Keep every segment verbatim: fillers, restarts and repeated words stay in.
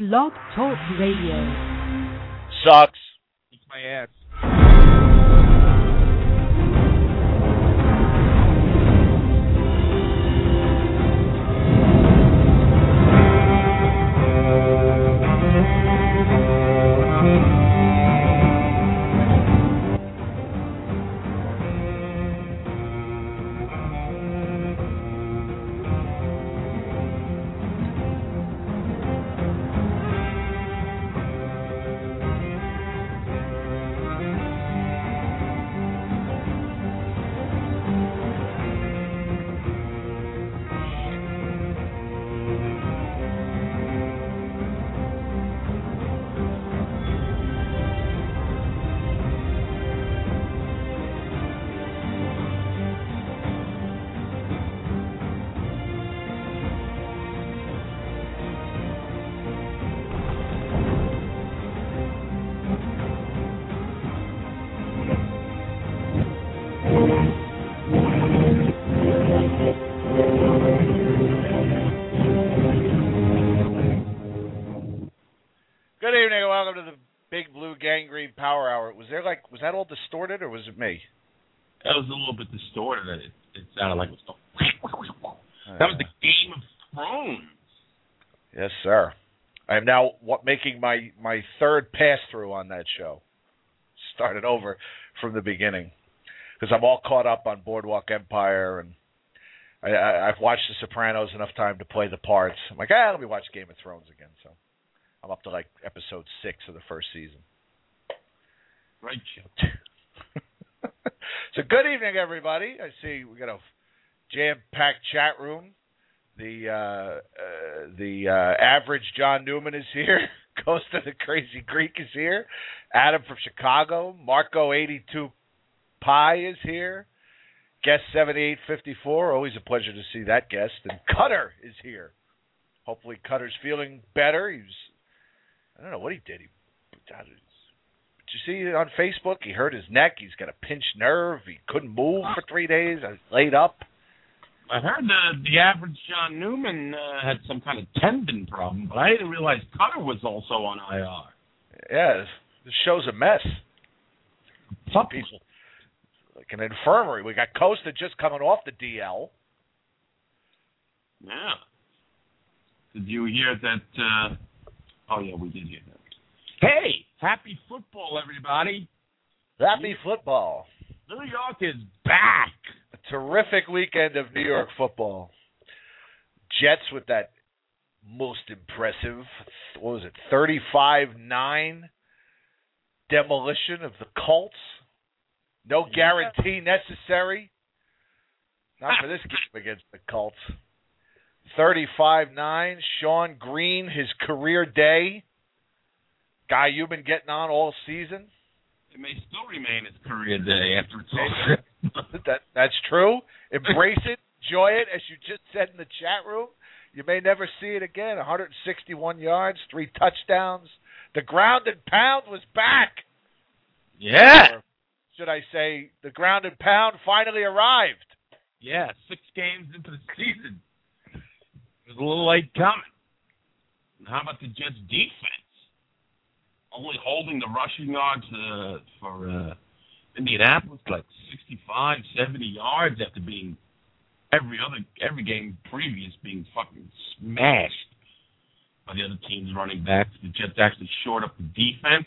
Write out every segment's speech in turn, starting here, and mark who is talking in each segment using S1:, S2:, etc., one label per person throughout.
S1: Blog Talk Radio.
S2: Sucks.
S3: Eats my ass.
S2: Good evening and welcome to the Big Blue Gangrene Power Hour. Was there like, was that all distorted or was it me?
S3: That was a little bit distorted. It, it sounded like it was going... That was the Game of Thrones.
S2: Yes, sir. I am now what, making my, my third pass-through on that show. Started over from the beginning. Because I'm all caught up on Boardwalk Empire, and I, I, I've watched The Sopranos enough time to play the parts. I'm like, ah, let me watch Game of Thrones again. So I'm up to like episode six of the first season.
S3: Right.
S2: So good evening, everybody. I see we got a jam-packed chat room. The uh, uh, the uh, average John Newman is here. Ghost of the Crazy Greek is here. Adam from Chicago. Marco eighty-two Pi is here. Guest seventy-eight fifty-four. Always a pleasure to see that guest. And Cutter is here. Hopefully Cutter's feeling better. He's I don't know what he did. He, did you see it on Facebook? He hurt his neck. He's got a pinched nerve. He couldn't move for three days. I was laid up.
S3: I heard the, the average John Newman uh, had some kind of tendon problem, but I didn't realize Cutter was also on I R.
S2: Yeah, this, this show's a mess.
S3: Some
S2: people, like an infirmary. We got Costa just coming off the D L.
S3: Yeah. Did you hear that... Uh, Oh, yeah, we did hear that. Hey, happy football, everybody.
S2: Happy football.
S3: New York is back.
S2: A terrific weekend of New York football. Jets with that most impressive, what was it, thirty-five nine demolition of the Colts. No guarantee necessary. Not for this game against the Colts. thirty-five nine, Sean Green, his career day. Guy you've been getting on all season.
S3: It may still remain his career day after it's over.
S2: that, that's true. Embrace it. Enjoy it, as you just said in the chat room. You may never see it again. one hundred sixty-one yards, three touchdowns. The ground and pound was back.
S3: Yeah.
S2: Or should I say, the ground and pound finally arrived.
S3: Yeah, six games into the season. It was a little late coming. And how about the Jets' defense? Only holding the rushing yards uh, for uh, Indianapolis like sixty-five, seventy yards after being every other every game previous being fucking smashed by the other team's running backs. The Jets actually shored up the defense.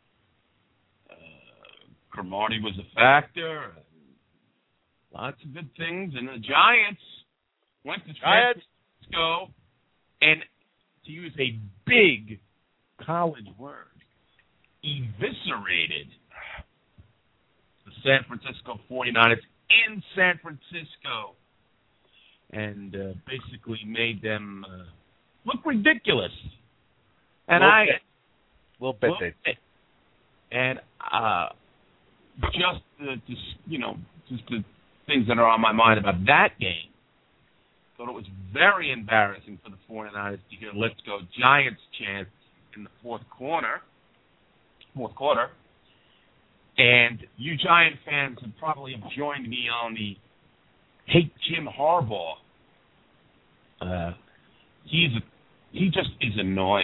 S3: Uh, Cromartie was a factor. Lots of good things. And the Giants went to Giants. Go and, to use a big college word, eviscerated the San Francisco forty-niners in San Francisco and uh, basically made them uh, look ridiculous. And
S2: little
S3: I...
S2: Bit. Little bit. Little bit.
S3: And uh, just, the, just, you know, just the things that are on my mind about that game. Thought it was very embarrassing for the forty-niners to hear "Let's Go Giants" chant in the fourth quarter. Fourth quarter, and you Giant fans have probably joined me on the hate Jim Harbaugh. Uh, he's he just is annoying.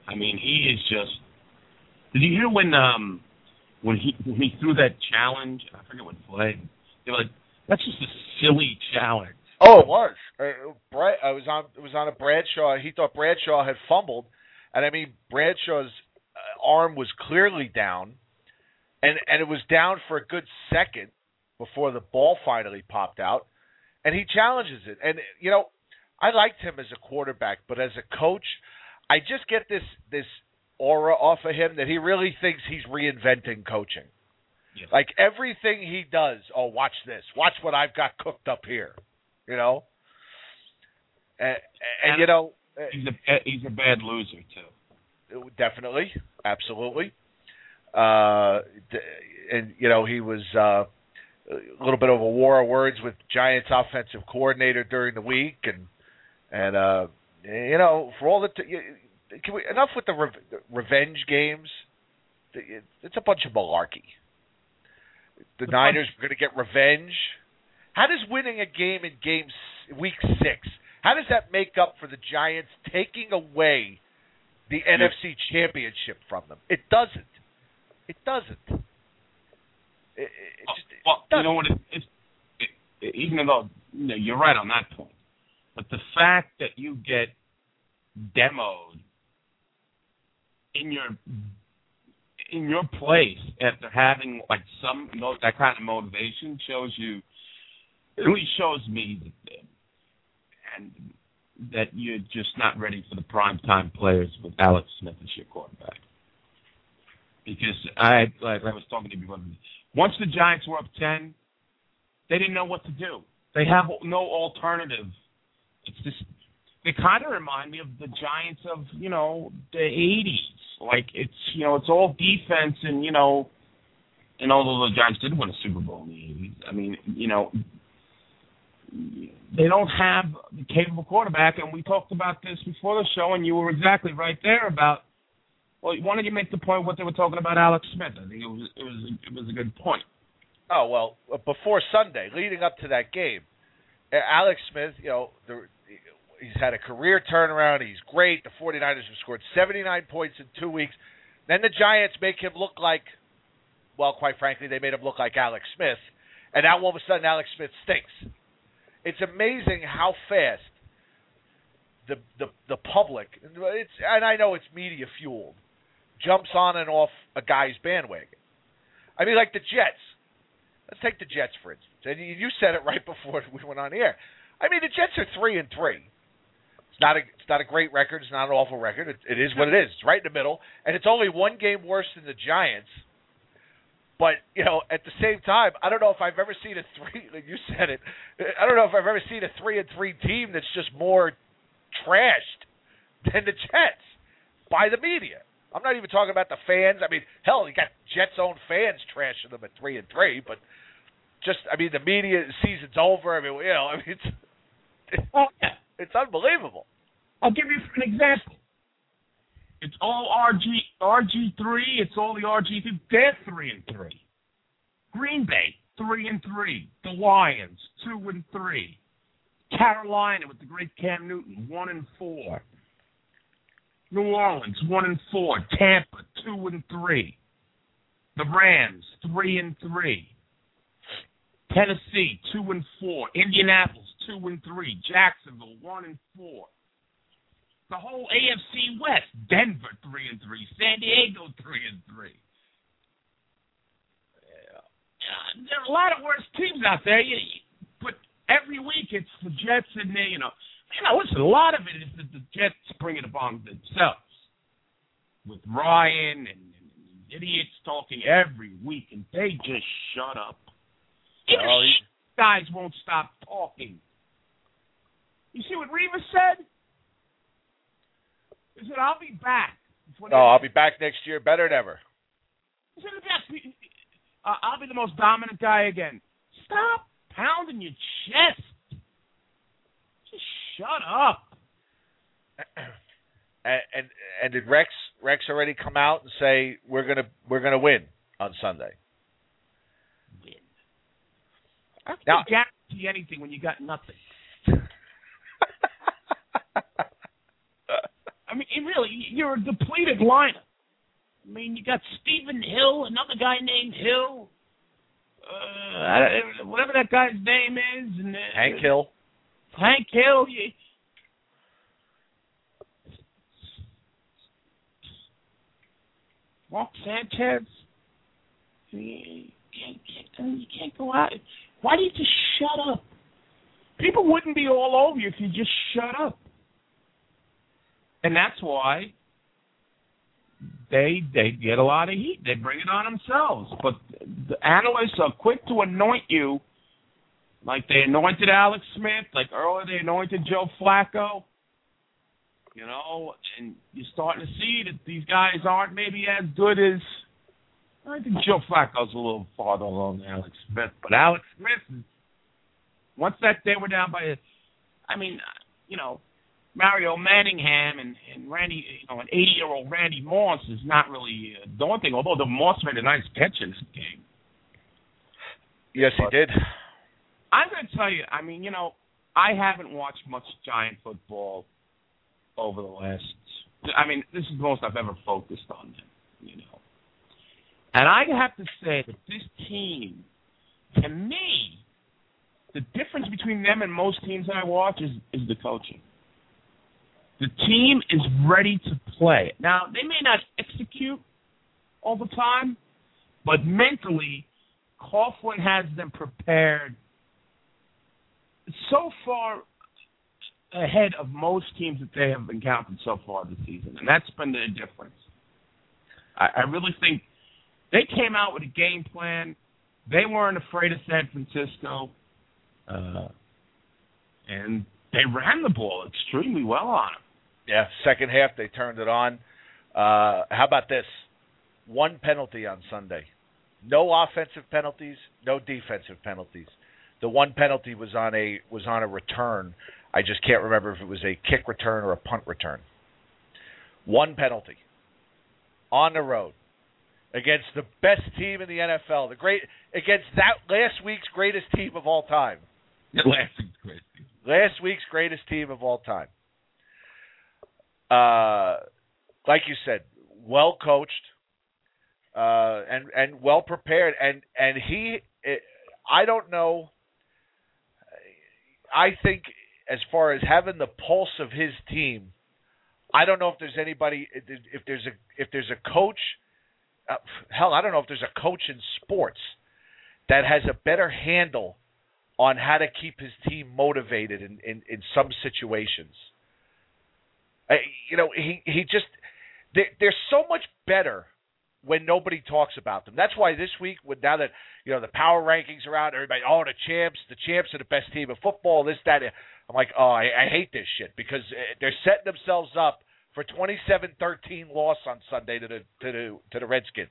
S3: I mean, he is just. Did you hear when um when he when he threw that challenge? I forget what play. They were like, that's just a silly challenge.
S2: Oh, it was. Uh, Brad, I was on. It was on a Bradshaw. He thought Bradshaw had fumbled, and I mean Bradshaw's uh, arm was clearly down, and and it was down for a good second before the ball finally popped out, and he challenges it. And you know, I liked him as a quarterback, but as a coach, I just get this this aura off of him that he really thinks he's reinventing coaching.
S3: Yes.
S2: Like everything he does, oh, watch this. Watch what I've got cooked up here. You know? And, and, and you know...
S3: He's a, he's a bad loser, too.
S2: Definitely. Absolutely. Uh, and, you know, he was uh, a little bit of a war of words with Giants offensive coordinator during the week. And, and uh, you know, for all the... T- can we, enough with the re- revenge games. It's a bunch of malarkey. The, the Niners were going to get revenge. How does winning a game in game week six, how does that make up for the Giants taking away the yeah. N F C Championship from them? It doesn't. It doesn't. It, it just,
S3: well,
S2: it doesn't.
S3: You know what? It, it's, it, even though you know, you're right on that point, but the fact that you get demoed in your in your place after having like some that kind of motivation shows you, it really shows me that, and that you're just not ready for the primetime players with Alex Smith as your quarterback. Because I like I was talking to you before, once the Giants were up ten, they didn't know what to do. They have no alternative. It's just they kind of remind me of the Giants of you know the eighties. Like, it's, you know, it's all defense and, you know, and although the Giants did win a Super Bowl in the eighties, I mean, you know, they don't have the capable quarterback, and we talked about this before the show, and you were exactly right there about, well, why don't you make the point what they were talking about Alex Smith? I think it was it was, it was a good point.
S2: Oh, well, before Sunday, leading up to that game, Alex Smith, you know, the he's had a career turnaround. He's great. The 49ers have scored seventy-nine points in two weeks. Then the Giants make him look like, well, quite frankly, they made him look like Alex Smith. And now all of a sudden Alex Smith stinks. It's amazing how fast the the, the public, it's, and I know it's media fueled, jumps on and off a guy's bandwagon. I mean, like the Jets. Let's take the Jets, for instance. And you said it right before we went on the air. I mean, the Jets are three and three. It's not a it's not a great record. It's not an awful record. It, it is what it is. It's right in the middle, and it's only one game worse than the Giants. But you know, at the same time, I don't know if I've ever seen a three. Like you said it. I don't know if I've ever seen a three and three team that's just more trashed than the Jets by the media. I'm not even talking about the fans. I mean, hell, you got Jets' own fans trashing them at three and three. But just, I mean, the media the season's over. I mean, you know, I mean, it's
S3: oh, yeah.
S2: It's unbelievable.
S3: I'll give you an example. It's all R G R G three. It's all the R G three. They're three and three. Green Bay three and three. The Lions two and three. Carolina with the great Cam Newton one and four. New Orleans one and four. Tampa two and three. The Rams three and three. Tennessee two and four. Indianapolis two and three. Jacksonville one and four. The whole A F C West. Denver three and three. San Diego three and three. Yeah. Uh, there are a lot of worse teams out there. You, you, but every week it's the Jets and they, you know. You know, listen, a lot of it is that the Jets bring it upon themselves. With Ryan and, and idiots talking every week, and they just shut up. Even
S2: oh,
S3: he, guys won't stop talking. You see what Revis said? He said, I'll be back.
S2: Oh, I'll be back next year better than ever.
S3: He said, uh, I'll be the most dominant guy again. Stop pounding your chest. Just shut up.
S2: And, and and did Rex Rex already come out and say we're gonna we're gonna win on Sunday?
S3: Win. I can't
S2: Now,
S3: guarantee anything when you got nothing. I mean, really, you're a depleted lineup. I mean, you got Stephen Hill, another guy named Hill, uh, whatever that guy's name is. And, uh,
S2: Hank Hill.
S3: Hank Hill. You, Mark Sanchez. You can't, can't, you can't go out. Why do you just shut up? People wouldn't be all over you if you just shut up. And that's why they they get a lot of heat. They bring it on themselves. But the analysts are quick to anoint you, like they anointed Alex Smith, like earlier they anointed Joe Flacco. You know, and you're starting to see that these guys aren't maybe as good as, I think Joe Flacco's a little farther along than Alex Smith. But Alex Smith, is, once that they were down by, I mean, you know, Mario Manningham and, and Randy, you know, an eighty-year-old Randy Moss is not really uh, daunting, although the Moss made a nice catch in this game.
S2: Yes,
S3: but
S2: he did.
S3: I'm going to tell you, I mean, you know, I haven't watched much Giant football over the last, I mean, this is the most I've ever focused on them, you know. And I have to say that this team, to me, the difference between them and most teams that I watch is, is the coaching. The team is ready to play. Now, they may not execute all the time, but mentally, Coughlin has them prepared so far ahead of most teams that they have encountered so far this season, and that's been the difference. I, I really think they came out with a game plan. They weren't afraid of San Francisco, uh, and they ran the ball extremely well on them.
S2: Yeah, second half they turned it on. Uh, how about this? One penalty on Sunday. No offensive penalties, no defensive penalties. The one penalty was on a was on a return. I just can't remember if it was a kick return or a punt return. One penalty on the road against the best team in the N F L, the great against that last week's greatest team of all time.
S3: Last week's greatest team.
S2: Last week's greatest team of all time. Uh, like you said, well coached, uh, and and well prepared, and and he, it, I don't know. I think as far as having the pulse of his team, I don't know if there's anybody, if there's a if there's a coach, uh, hell, I don't know if there's a coach in sports that has a better handle on how to keep his team motivated in in, in some situations. Uh, you know, he, he just they're, they're so much better when nobody talks about them. That's why this week, with now that you know the power rankings are out, everybody, oh, the champs, the champs are the best team of football. This, that. I'm like, oh, I, I hate this shit because they're setting themselves up for twenty-seven thirteen loss on Sunday to the to the to the Redskins.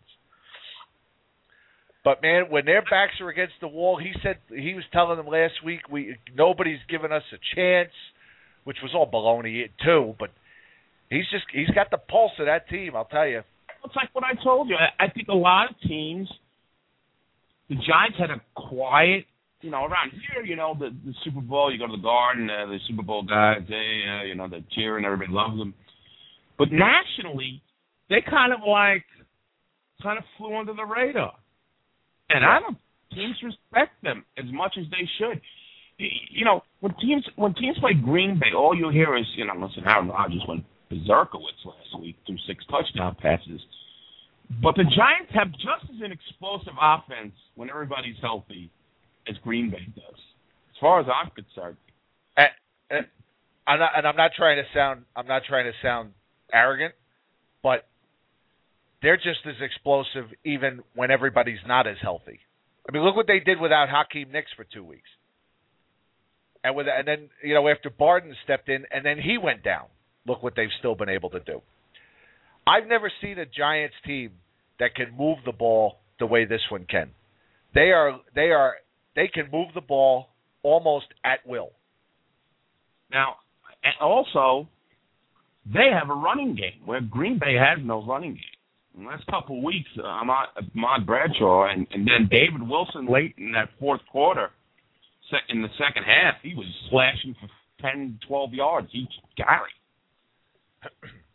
S2: But man, when their backs are against the wall, he said he was telling them last week, we nobody's given us a chance, which was all baloney too. But he's just he's got the pulse of that team, I'll tell you.
S3: It's like what I told you. I, I think a lot of teams, the Giants had a quiet, you know, around here, you know, the, the Super Bowl, you go to the Garden, uh, the Super Bowl guys, they, uh, you know, they're cheering, everybody loves them. But nationally, they kind of like, kind of flew under the radar. And I don't, teams respect them as much as they should. You know, when teams when teams play Green Bay, all you hear is, you know, listen, Aaron Rodgers went berserkowitz last week through six touchdown passes. But the Giants have just as an explosive offense when everybody's healthy as Green Bay does, as far as I'm concerned.
S2: And, and, I'm not, and I'm not trying to sound I'm not trying to sound arrogant, but they're just as explosive even when everybody's not as healthy. I mean, look what they did without Hakeem Nicks for two weeks, and with and then you know after Barden stepped in and then he went down. Look what they've still been able to do. I've never seen a Giants team that can move the ball the way this one can. They are they are they can move the ball almost at will.
S3: Now, and also, they have a running game where Green Bay has no running game. In the last couple of weeks, uh, Ahmad, Ahmad Bradshaw and, and then David Wilson late in that fourth quarter, in the second half, he was slashing for ten, twelve yards each carry.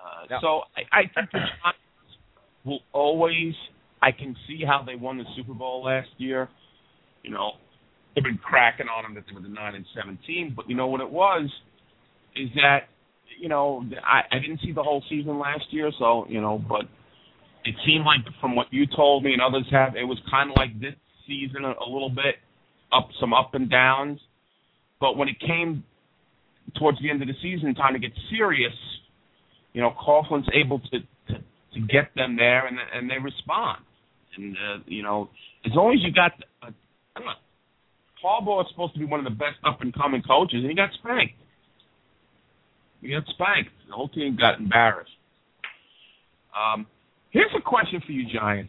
S3: Uh,
S2: no.
S3: So I, I think the Giants will always. I can see how they won the Super Bowl last year. You know, they've been cracking on them that they were the nine and seventeen, but you know what it was is that you know I, I didn't see the whole season last year, so you know, but it seemed like from what you told me and others have, it was kind of like this season a, a little bit up, some up and downs. But when it came towards the end of the season, time to get serious, you know, Coughlin's able to, to, to get them there, and and they respond. And, uh, you know, as long as you got uh, – come on. Harbaugh is supposed to be one of the best up-and-coming coaches, and he got spanked. He got spanked. The whole team got embarrassed. Um, here's a question for you Giants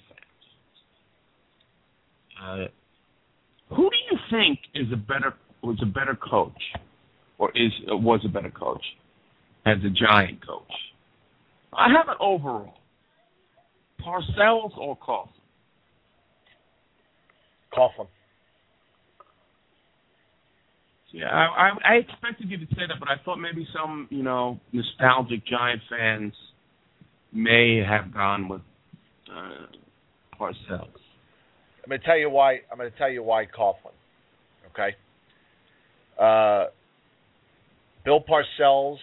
S3: fans. Uh, who do you think is a better was a better coach or is was a better coach as a Giant coach? I have it overall. Parcells or Coughlin?
S2: Coughlin.
S3: Yeah, I, I, I expected you to say that, but I thought maybe some, you know, nostalgic Giant fans may have gone with uh, Parcells.
S2: I'm going to tell you why. I'm going to tell you why Coughlin. Okay. Uh, Bill Parcells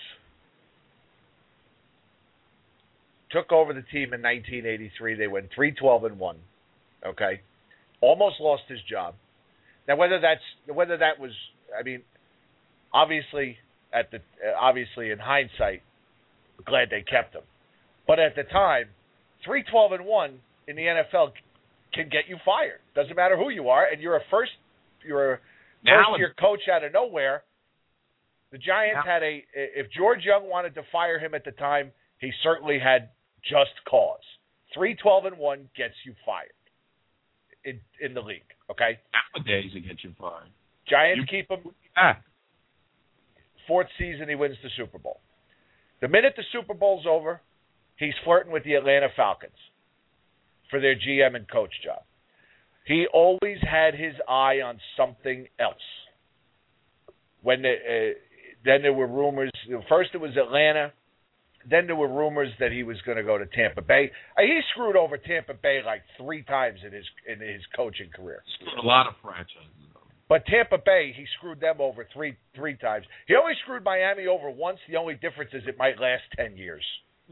S2: took over the team in nineteen eighty-three. They went three twelve and one. Okay. Almost lost his job. Now, whether that's whether that was, I mean, obviously at the uh, obviously in hindsight, glad they kept him. But at the time, three twelve and one in the N F L can get you fired. Doesn't matter who you are, and you're a first you're a first year coach out of nowhere. The Giants
S3: now,
S2: had a if George Young wanted to fire him at the time, he certainly had just cause. three twelve and one gets you fired in in the league. Okay.
S3: Nowadays, it gets you fired.
S2: Giants
S3: you,
S2: keep him.
S3: Ah.
S2: Fourth season, he wins the Super Bowl. The minute the Super Bowl's over, he's flirting with the Atlanta Falcons for their G M and coach job. He always had his eye on something else. When the, uh, then there were rumors. First it was Atlanta. Then there were rumors that he was going to go to Tampa Bay. Uh, he screwed over Tampa Bay like three times in his in his coaching career.
S3: Screwed a lot of franchises.
S2: But Tampa Bay, he screwed them over three three times. He only screwed Miami over once. The only difference is it might last ten years.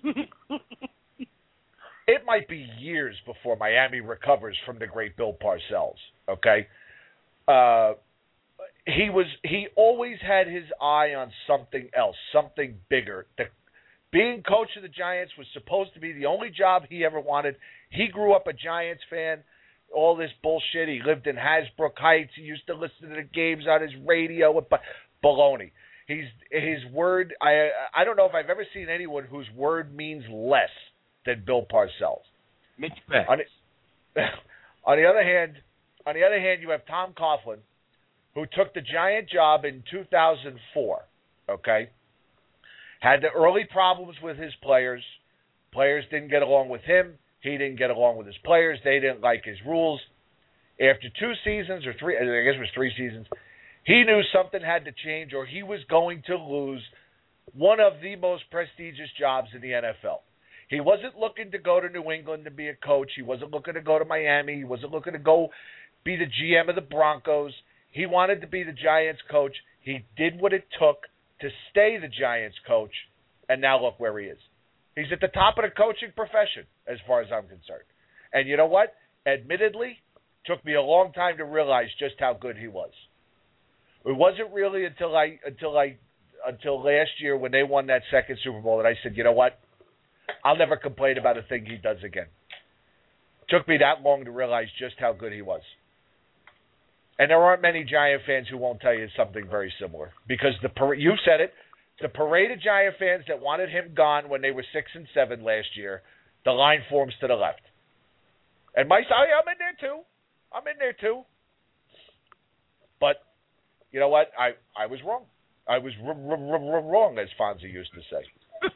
S2: It might be years before Miami recovers from the great Bill Parcells. Okay, uh, he was he always had his eye on something else, something bigger. The, being coach of the Giants was supposed to be the only job he ever wanted. He grew up a Giants fan. All this bullshit. He lived in Hasbrook Heights. He used to listen to the games on his radio. But baloney. He's his word. I I don't know if I've ever seen anyone whose word means less than Bill Parcells.
S3: Mitch Beck.
S2: On, on the other hand, on the other hand, you have Tom Coughlin, who took the Giant job in two thousand four. Okay, had the early problems with his players. Players didn't get along with him. He didn't get along with his players. They didn't like his rules. After two seasons or three, I guess it was three seasons, he knew something had to change or he was going to lose one of the most prestigious jobs in the N F L. He wasn't looking to go to New England to be a coach. He wasn't looking to go to Miami. He wasn't looking to go be the G M of the Broncos. He wanted to be the Giants coach. He did what it took to stay the Giants coach, and now look where he is. He's at the top of the coaching profession, as far as I'm concerned. And you know what? Admittedly, took me a long time to realize just how good he was. It wasn't really until I until I until last year when they won that second Super Bowl that I said, you know what? I'll never complain about a thing he does again. Took me that long to realize just how good he was. And there aren't many Giant fans who won't tell you something very similar. Because the you said it. The parade of Giant fans that wanted him gone when they were six and seven last year, the line forms to the left. And my side, I'm in there too. I'm in there too. But you know what? I, I was wrong. I was r- r- r- wrong, as Fonzie used to say.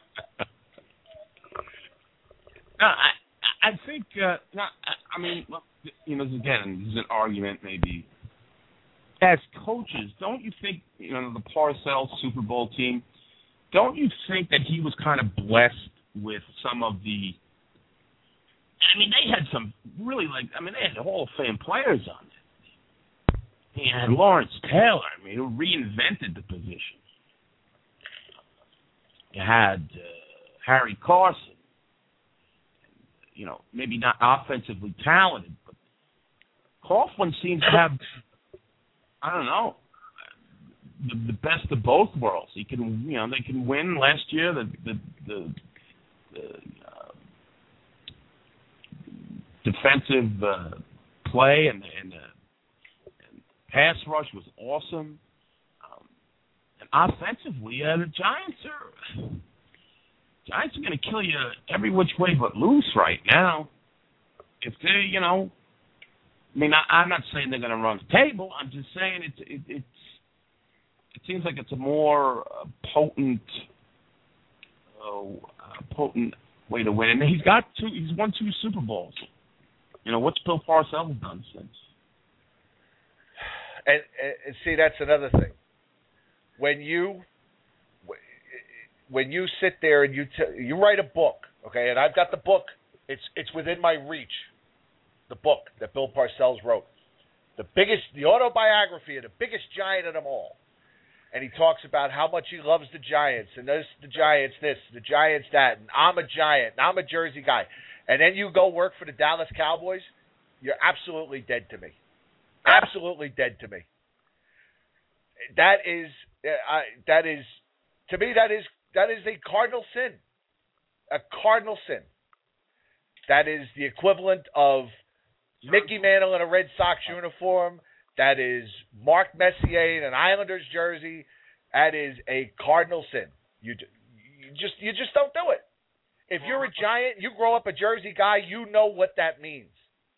S3: no, I I think uh, no, I, I mean, you know, again, this is an argument maybe. As coaches, don't you think, you know, the Parcells Super Bowl team, don't you think that he was kind of blessed with some of the. I mean, they had some really like. I mean, they had Hall of Fame players on it. He had Lawrence Taylor. I mean, who reinvented the position. You had uh, Harry Carson. You know, maybe not offensively talented, but Coughlin seems to have, I don't know, the, the best of both worlds. He can, you know, they can win last year. The the the, the uh, defensive uh, play and and, uh, and pass rush was awesome. Um, and offensively, uh, the Giants are. Giants are going to kill you every which way but loose right now. If they, you know, I mean, I, I'm not saying they're going to run the table. I'm just saying it's it, it's it seems like it's a more uh, potent, uh, uh, potent way to win. And he's got two. He's won two Super Bowls. You know, what's Bill Parcells done since?
S2: And, and see, that's another thing. When you When you sit there and you t- you write a book, okay, and I've got the book, it's it's within my reach, the book that Bill Parcells wrote, the biggest, the autobiography of the biggest Giant of them all, and he talks about how much he loves the Giants, and this, the Giants this, the Giants that, and I'm a Giant, and I'm a Jersey guy, and then you go work for the Dallas Cowboys, you're absolutely dead to me, absolutely dead to me. That is, uh, I, that is, to me, that is. That is a cardinal sin. A cardinal sin. That is the equivalent of Mickey Mantle in a Red Sox uniform. That is Mark Messier in an Islanders jersey. That is a cardinal sin. You, you just you just don't do it. If you're a Giant, you grow up a Jersey guy, you know what that means.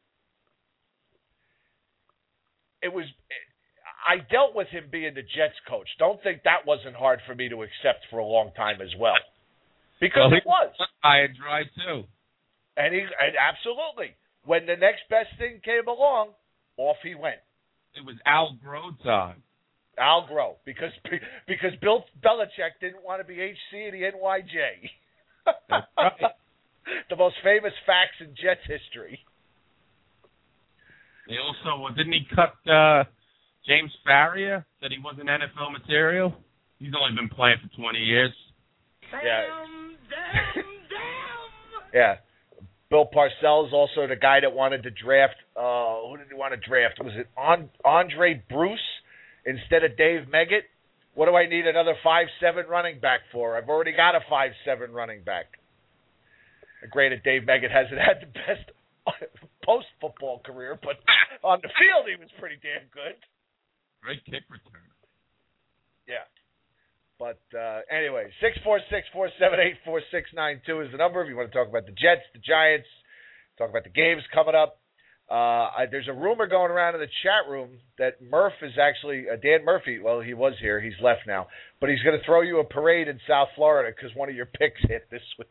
S2: It was... I dealt with him being the Jets coach. Don't think that wasn't hard for me to accept for a long time as well. Because well, it was.
S3: I had dry too.
S2: And he and absolutely. When the next best thing came along, off he went.
S3: It was Al Groh time.
S2: Al Groh. Because because Bill Belichick didn't want to be H C in the N Y J.
S3: That's right.
S2: The most famous facts in Jets history.
S3: They also, didn't he cut... Uh, James Farrier said he wasn't N F L material. He's only been playing for twenty years.
S2: Yeah.
S3: Damn, damn, damn.
S2: Yeah. Bill Parcells, also the guy that wanted to draft, uh, who did he want to draft? Was it Andre Bruce instead of Dave Meggett? What do I need another five seven running back for? I've already got a five seven running back. Granted, Dave Meggett hasn't had the best post-football career, but on the field he was pretty damn good.
S3: Great kick return.
S2: Yeah. But uh, anyway, six four six, four seven eight, four six nine two is the number if you want to talk about the Jets, the Giants, talk about the games coming up. Uh, I, there's a rumor going around in the chat room that Murph is actually, uh, Dan Murphy, well, he was here. He's left now. But he's going to throw you a parade in South Florida because one of your picks hit this week.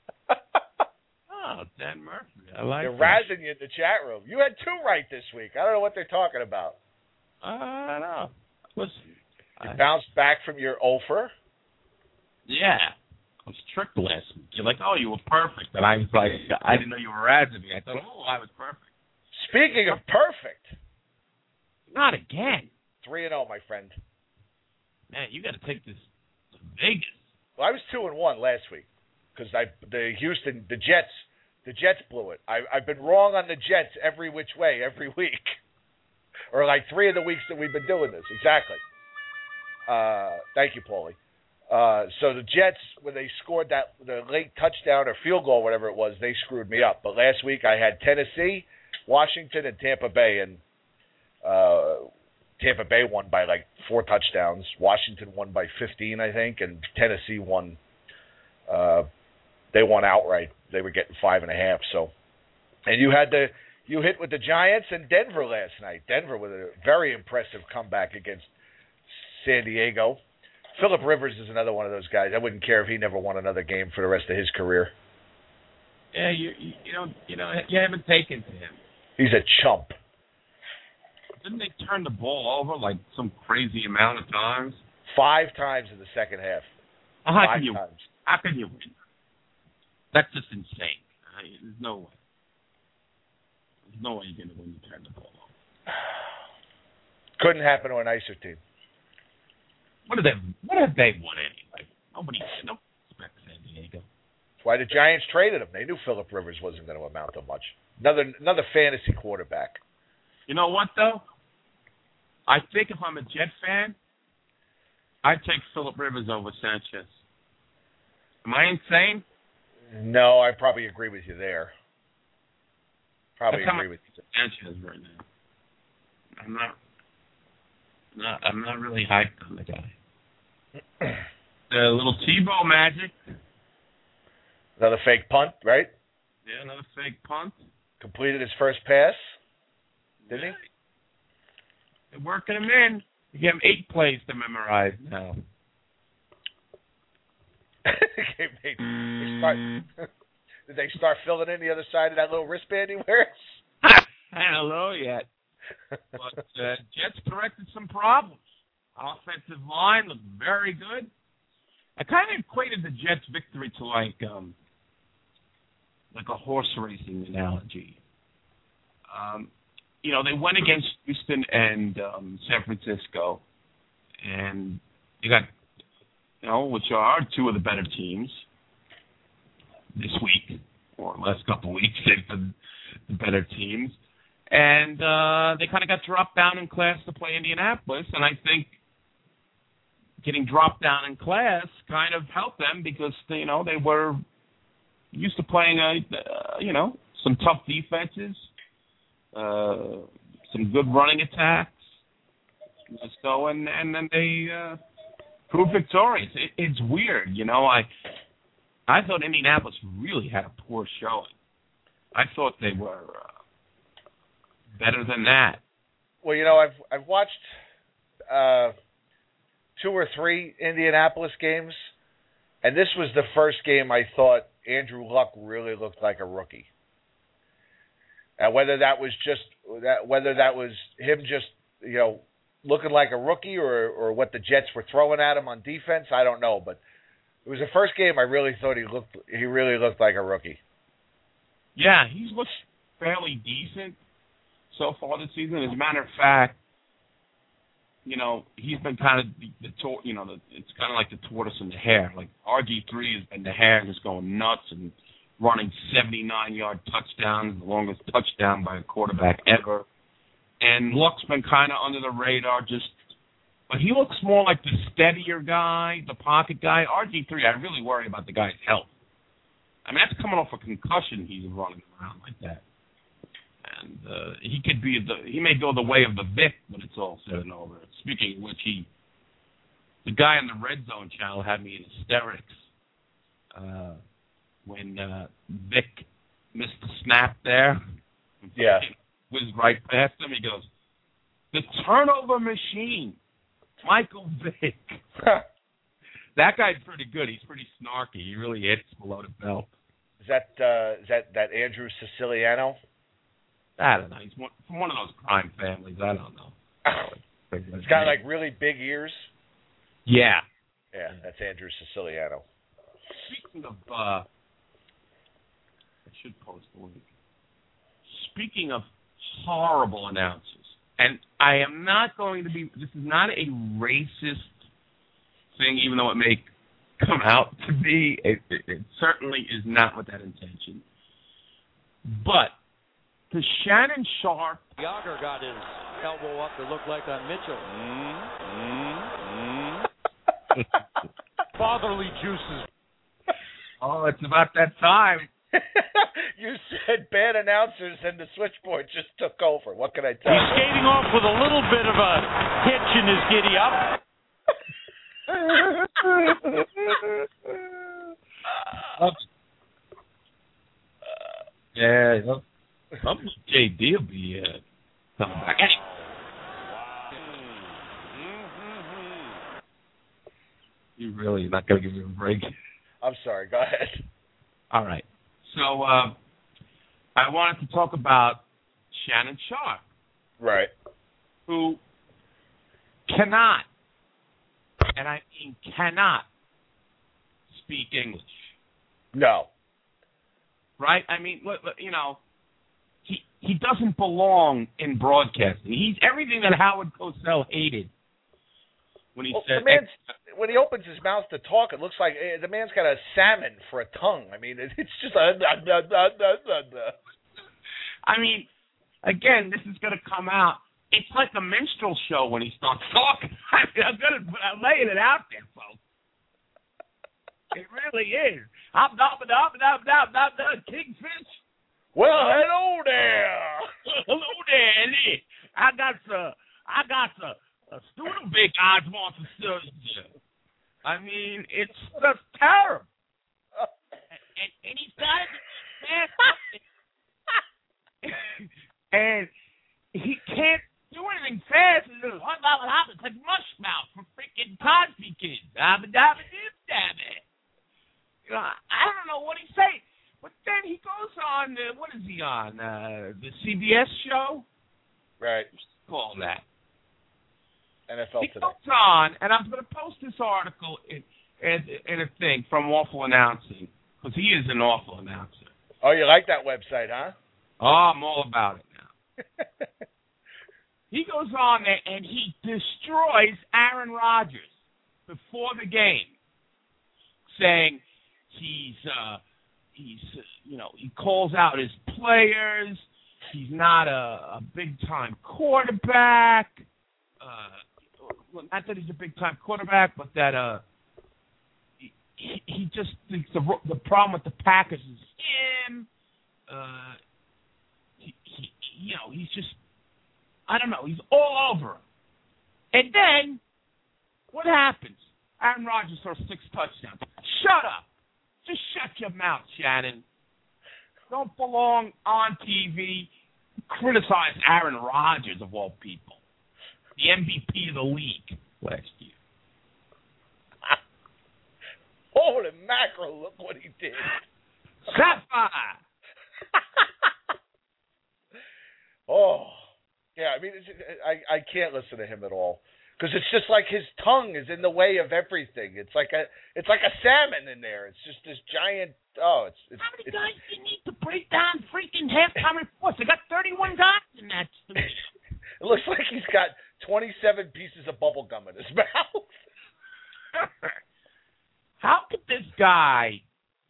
S3: Oh, Dan Murphy. I like
S2: They're
S3: that.
S2: razzing you in the chat room. You had two right this week. I don't know what they're talking about.
S3: I don't know. Listen,
S2: you
S3: I,
S2: bounced back from your offer?
S3: Yeah. I was tricked last week. You're like, oh, you were perfect. And I was like, I didn't know you were razzing me. I thought, oh, I was perfect.
S2: Speaking of perfect.
S3: Not again.
S2: three and oh, my friend.
S3: Man, you got to take this to Vegas.
S2: Well, I was two and one last week because I the Houston, the Jets, the Jets blew it. I, I've been wrong on the Jets every which way, every week. Or like three of the weeks that we've been doing this. Exactly. Uh, thank you, Paulie. Uh, so the Jets, when they scored that the late touchdown or field goal, whatever it was, they screwed me up. But last week I had Tennessee, Washington, and Tampa Bay, and uh, Tampa Bay won by like four touchdowns. Washington won by fifteen, I think, and Tennessee won. Uh, they won outright. They were getting five and a half. So, and you had the you hit with the Giants and Denver last night. Denver with a very impressive comeback against San Diego. Phillip Rivers is another one of those guys. I wouldn't care if he never won another game for the rest of his career.
S3: Yeah, you you, you don't you know you haven't taken to him.
S2: He's a chump.
S3: Didn't they turn the ball over like some crazy amount of times?
S2: Five times in the second half.
S3: How
S2: Five
S3: can you?
S2: times.
S3: How can you win? That's just insane. I, there's no way. There's no way you're going to win the turn the ball over.
S2: Couldn't happen to a nicer team.
S3: What have they? What have they won anyway? Nobody, nobody expects San Diego.
S2: That's why the Giants traded him. They knew Phillip Rivers wasn't going to amount to much. Another another fantasy quarterback.
S3: You know what though? I think if I'm a Jet fan, I'd take Phillip Rivers over Sanchez. Am I insane?
S2: No, I probably agree with you there. Probably
S3: That's
S2: agree with you.
S3: Sanchez right now. I'm not. Not, I'm not really hyped on the guy. The little Tebow magic.
S2: Another fake punt, right?
S3: Yeah, another fake punt.
S2: Completed his first pass, didn't
S3: yeah. he? They're working him in. You give him eight plays to memorize now.
S2: they, they start, did they start filling in the other side of that little wristband he wears?
S3: I don't know yet. But uh, Jets corrected some problems. Offensive line looked very good. I kind of equated the Jets' victory to like um, like a horse racing analogy. Um, you know, they went against Houston and um, San Francisco, and you got, you know, which are two of the better teams this week, or last couple of weeks, they've been the better teams. And uh, they kind of got dropped down in class to play Indianapolis, and I think getting dropped down in class kind of helped them because, you know, they were used to playing, a, uh, you know, some tough defenses, uh, some good running attacks. So, and, and then they uh, proved victorious. It, it's weird, you know. I I thought Indianapolis really had a poor showing. I thought they were uh, better than that.
S2: Well, you know, I've I've watched uh, two or three Indianapolis games, and this was the first game I thought Andrew Luck really looked like a rookie. And whether that was just that, whether that was him just you know looking like a rookie, or or what the Jets were throwing at him on defense, I don't know. But it was the first game I really thought he looked he really looked like a rookie.
S3: Yeah, he's looked fairly decent so far this season. As a matter of fact, you know, he's been kind of the, the tor- you know, the, it's kind of like the tortoise and the hare. Like R G three has been the hare, just going nuts and running seventy-nine yard touchdowns, the longest touchdown by a quarterback ever. And Luck's been kind of under the radar, just, but he looks more like the steadier guy, the pocket guy. R G three, I really worry about the guy's health. I mean, that's coming off a concussion. He's running around like that. And uh, he could be the he may go the way of the Vic when it's all said and over. Speaking of which, he the guy on the Red Zone channel had me in hysterics uh, when uh, Vic missed the snap there.
S2: Yeah,
S3: whizzed right past him. He goes, "The turnover machine, Michael Vick." That guy's pretty good. He's pretty snarky. He really hits below the belt.
S2: Is that uh, is that that Andrew Siciliano?
S3: I don't know. He's one, from one of those crime families. I don't know.
S2: He's got like really big ears.
S3: Yeah.
S2: Yeah, that's Andrew Siciliano.
S3: Speaking of, uh, I should post the link. Speaking of horrible announcers, and I am not going to be. This is not a racist thing, even though it may come out to be. It, it, it certainly is not with that intention. But the Shannon Sharpe.
S1: Yager got his elbow up to look like on Mitchell. Mm, mm, mm. Fatherly juices.
S3: Oh, it's about that time.
S2: You said bad announcers, and the switchboard just took over. What can I tell
S1: He's
S2: you?
S1: He's skating off with a little bit of a hitch in his giddy up.
S3: Yeah, some J D will be uh, coming back. You really not going to give me a break?
S2: I'm sorry. Go ahead.
S3: All right. So uh, I wanted to talk about Shannon Sharpe,
S2: right?
S3: Who cannot, and I mean cannot, speak English.
S2: No.
S3: right? I mean, look, look, you know, he he doesn't belong in broadcasting. He's everything that Howard Cosell hated when he
S2: well,
S3: said.
S2: The man's, when he opens his mouth to talk, it looks like eh, the man's got a salmon for a tongue. I mean, it, it's just a. Da, da, da, da, da, da.
S3: I mean, again, this is going to come out. It's like a minstrel show when he starts talking. I mean, I'm gonna, I'm laying it out there, folks. It really is. Hop, hop, hop, hop, hop, hop, hop, kingfish.
S2: Well, hello there.
S3: Hello there. I got some. I got some. A student big eyes wants to serve you. I mean, it's just terrible. And, and, and he's got it fast and he can't do anything fast. It's like mush mouth for freaking Cosby kids. Dabba dabba dib dabba. You know, I don't know what he's saying. But then he goes on, uh, what is he on? Uh, the C B S show?
S2: Right.
S3: What's it called that?
S2: N F L
S3: He
S2: Today.
S3: goes on, and I'm going to post this article in, in, in a thing from Awful Announcing, because he is an awful announcer.
S2: Oh, you like that website, huh?
S3: Oh, I'm all about it now. He goes on there, and he destroys Aaron Rodgers before the game, saying he's, uh, he's, uh, you know, he calls out his players. He's not a, a big-time quarterback. Uh, well, not that he's a big-time quarterback, but that uh, he, he just thinks the the problem with the Packers is him. Uh, he, he, you know, he's just, I don't know, he's all over him. And then, what happens? Aaron Rodgers throws six touchdowns. Shut up. Just shut your mouth, Shannon. Don't belong on T V. Criticize Aaron Rodgers, of all people. The M V P of the league last year.
S2: Holy mackerel, look what he did.
S3: Sapphire!
S2: Oh. Yeah, I mean, it's, I, I can't listen to him at all. Because it's just like his tongue is in the way of everything. It's like a it's like a salmon in there. It's just this giant. Oh, it's. it's
S3: How many
S2: it's,
S3: guys do you need to break down freaking halftime reports? They got thirty-one guys in that.
S2: It looks like he's got twenty-seven pieces of bubble gum in his mouth.
S3: How could this guy?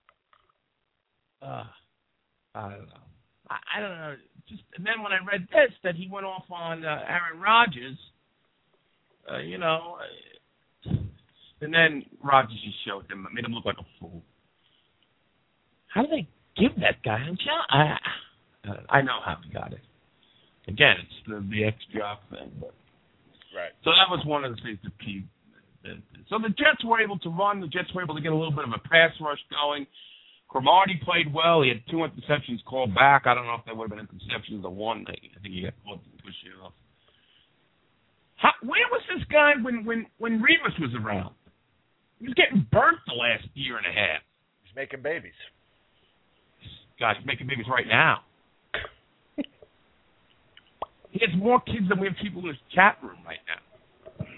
S3: Uh, I don't know. I, I don't know. Just and then when I read this, that he went off on uh, Aaron Rodgers. Uh, you know, uh, and then Rodgers just showed him, made him look like a fool. How do they give that guy a job? I, uh, I know how he got it. Again, it's the, the ex-job thing. But.
S2: Right.
S3: So that was one of the things that peeved. So the Jets were able to run. The Jets were able to get a little bit of a pass rush going. Cromartie played well. He had two interceptions called back. I don't know if they would have been interceptions or one. I think he got caught and pushed it off. How, where was this guy when, when, when Revis was around? He was getting burnt the last year and a half.
S2: He's making babies.
S3: God, he's making babies right now. He has more kids than we have people in his chat room right now.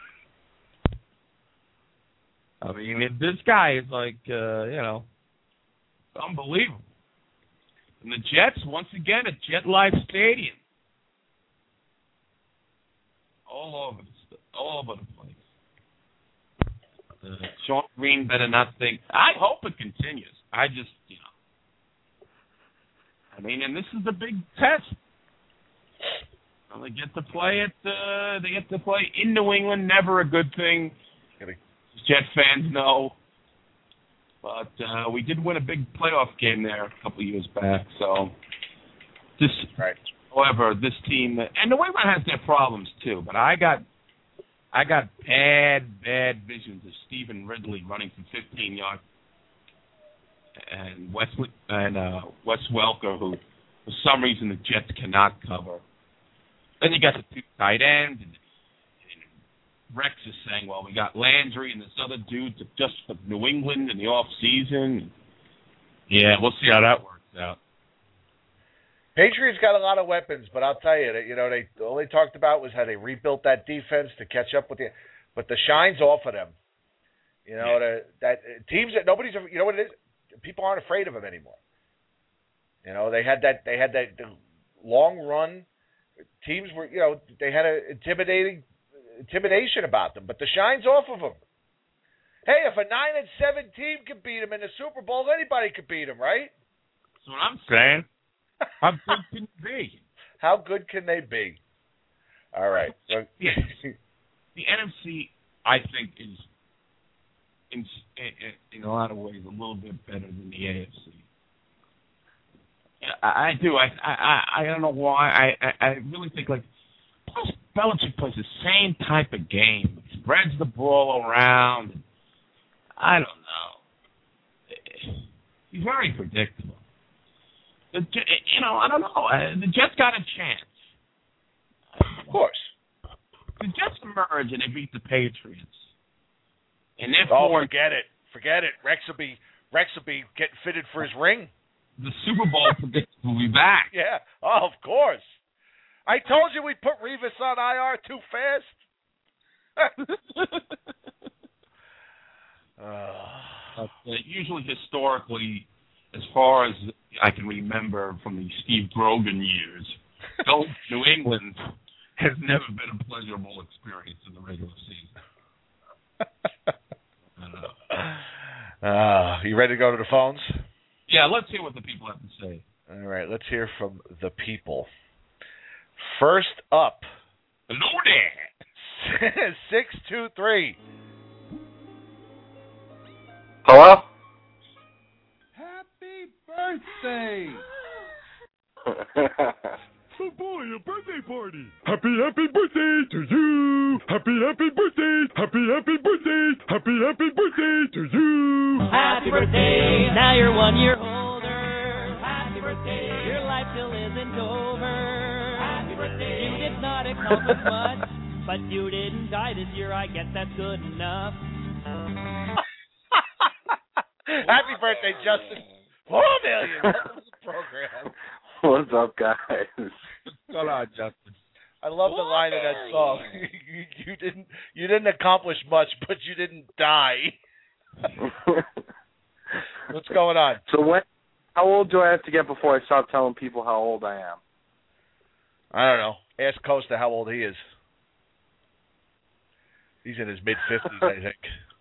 S3: I mean, this guy is like, uh, you know, unbelievable. And the Jets, once again, at Jet Life Stadium. All over the all over the place. Uh, Sean Green better not think. I hope it continues. I just, you know. I mean, and this is the big test. Well, they get to play it. Uh, they get to play in New England. Never a good thing. Jet fans know. But uh, we did win a big playoff game there a couple of years back. So this.
S2: Right.
S3: However, this team, and New England has their problems too, but I got I got bad, bad visions of Stephen Ridley running for fifteen yards, and Wesley and uh, Wes Welker, who for some reason the Jets cannot cover. Then you got the two tight ends, and, and Rex is saying, well, we got Landry and this other dude just for New England in the off season. Yeah, we'll see how that works out.
S2: Patriots got a lot of weapons, but I'll tell you that you know they all they talked about was how they rebuilt that defense to catch up with the, but the shine's off of them. You know, yeah. the, that teams that nobody's you know what it is. People aren't afraid of them anymore. You know, they had that they had that long run. Teams were, you know, they had an intimidating intimidation about them, but the shine's off of them. Hey, if a nine and seven team can beat them in the Super Bowl, anybody could beat them, right?
S3: That's what I'm saying. How good can it be?
S2: How good can they be? All right. So,
S3: yeah. The N F C, I think, is in, in in a lot of ways a little bit better than the A F C. I, I do. I, I I don't know why. I, I, I really think like plus Belichick plays the same type of game. He spreads the ball around. I don't know. He's very predictable. The, you know, I don't know. The Jets got a chance.
S2: Of course.
S3: The Jets emerge and they beat the Patriots. And they're
S2: oh,
S3: four,
S2: forget it. Forget it. Rex will be Rex will be getting fitted for his ring.
S3: The Super Bowl predictor will be back.
S2: Yeah. Oh, of course. I told you we'd put Revis on I R too fast. uh,
S3: uh, usually, historically, as far as I can remember from the Steve Grogan years, New England has never been a pleasurable experience in the regular season.
S2: uh, you ready to go to the phones?
S3: Yeah, let's hear what the people have to say.
S2: All right, let's hear from the people. First up,
S3: hello there.
S2: six two three.
S4: Hello?
S1: Happy birthday!
S5: Oh boy, a birthday party! Happy, happy birthday to you! Happy, happy birthday! Happy, happy birthday! Happy, happy birthday to you!
S6: Happy birthday! Now you're one year older. Happy birthday! Your life still isn't over. Happy birthday! You did not accomplish much, but you didn't die this year. I guess that's good enough.
S2: Happy birthday, Justin! Four million. Welcome to the program.
S4: What's up, guys?
S3: What's going on, Justin?
S2: I love the line of that song. you, you didn't, you didn't accomplish much, but you didn't die. What's going on?
S4: So when? How old do I have to get before I stop telling people how old I am?
S2: I don't know. Ask Costa how old he is. He's in his mid fifties, I think.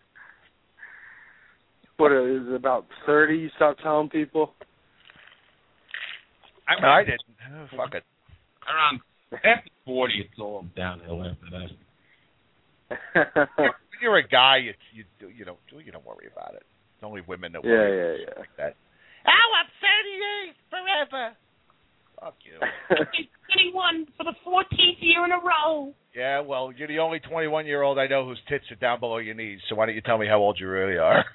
S4: What is it, about thirty? You stop telling people?
S2: I, mean, I didn't. Oh, fuck it.
S3: Around after forty, it's all downhill after that.
S2: When you're a guy, you you you don't you don't worry about it. It's only women that worry
S4: yeah, yeah, yeah.
S2: like that. Oh, I'm thirty-eight forever. Fuck you.
S7: twenty-one for the fourteenth year in a row.
S2: Yeah, well, you're the only twenty-one-year-old I know whose tits are down below your knees. So why don't you tell me how old you really are?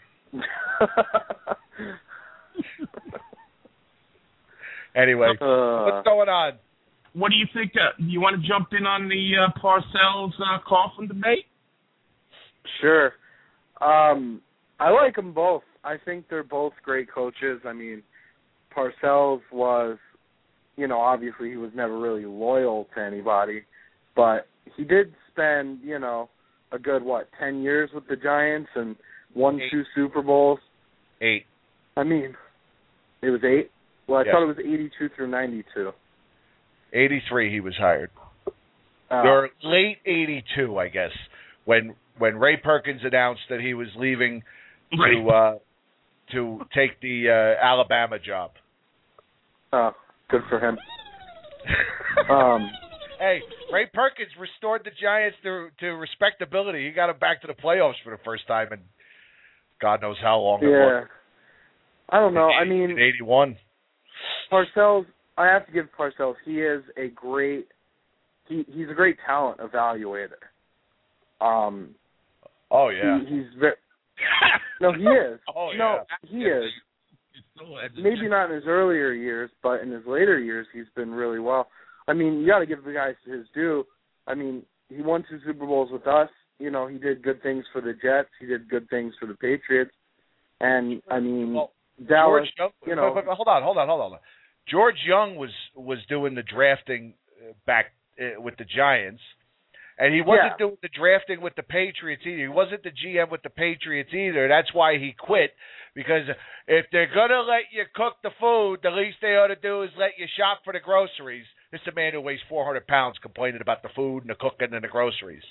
S2: Anyway,
S4: uh,
S2: what's going on?
S3: What do you think? Uh, you want to jump in on the uh, Parcells uh, Coughlin debate?
S4: Sure. Um, I like them both. I think they're both great coaches. I mean, Parcells was, you know, obviously he was never really loyal to anybody, but he did spend, you know, a good, what, ten years with the Giants and won
S2: eight.
S4: two Super Bowls.
S2: Eight.
S4: I mean, it was eight? Well, I
S2: yes.
S4: thought it was eighty-two through ninety-two.
S2: eighty-three he was hired.
S4: Uh,
S2: Or late eighty-two, I guess, when when Ray Perkins announced that he was leaving
S3: Right.
S2: to uh, to take the uh, Alabama job.
S4: Oh, good for him. um,
S2: Hey, Ray Perkins restored the Giants to to respectability. He got them back to the playoffs for the first time in God knows how long.
S4: yeah.
S2: It was.
S4: I don't know. I mean,
S2: in eighty-one.
S4: Parcells, I have to give Parcells, he is a great, he he's a great talent evaluator. Um,
S2: Oh yeah.
S4: he, he's very, no, he is.
S2: Oh
S4: no,
S2: yeah.
S4: he is. Maybe not in his earlier years, but in his later years, he's been really well. I mean, you got to give the guy his due. I mean, he won two Super Bowls with us. You know, he did good things for the Jets. He did good things for the Patriots. And I mean,
S2: Well,
S4: Dallas.
S2: George Young,
S4: you know,
S2: but, but hold on, hold on, hold on. George Young was was doing the drafting back uh, with the Giants, And he wasn't
S4: Yeah.
S2: doing the drafting with the Patriots either. He wasn't the G M with the Patriots either. That's why he quit. Because if they're going to let you cook the food, the least they ought to do is let you shop for the groceries. This is a man who weighs four hundred pounds complaining about the food and the cooking and the groceries.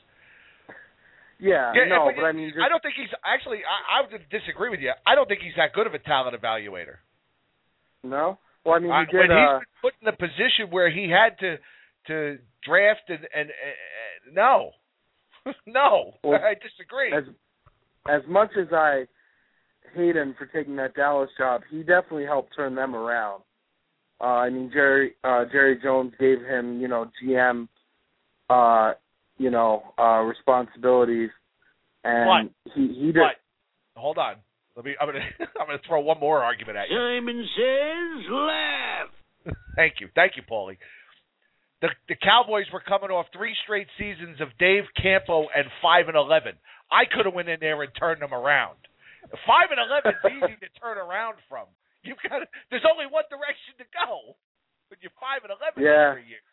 S4: Yeah,
S2: Yeah,
S4: no,
S2: but,
S4: but I mean, just,
S2: I don't think he's actually. I, I would disagree with you. I don't think he's that good of a talent evaluator.
S4: no. Well, I mean,
S2: Uh,
S4: he
S2: when
S4: did.
S2: he's
S4: Uh,
S2: been put in a position where he had to to draft and and, and no, no,
S4: Well,
S2: I disagree.
S4: as as much as I hate him for taking that Dallas job, he definitely helped turn them around. Uh, I mean, Jerry uh, Jerry Jones gave him, you know, G M, uh, you know, uh, responsibilities, and
S2: But,
S4: he he did.
S2: but hold on, let me. I'm gonna I'm gonna throw one more argument at you.
S8: Simon says laugh.
S2: Thank you, thank you, Paulie. The the Cowboys were coming off three straight seasons of Dave Campo and five and eleven. I could have went in there and turned them around. Five and eleven is easy to turn around from. You've got to, there's only one direction to go. But you're five and eleven
S4: Yeah.
S2: every year.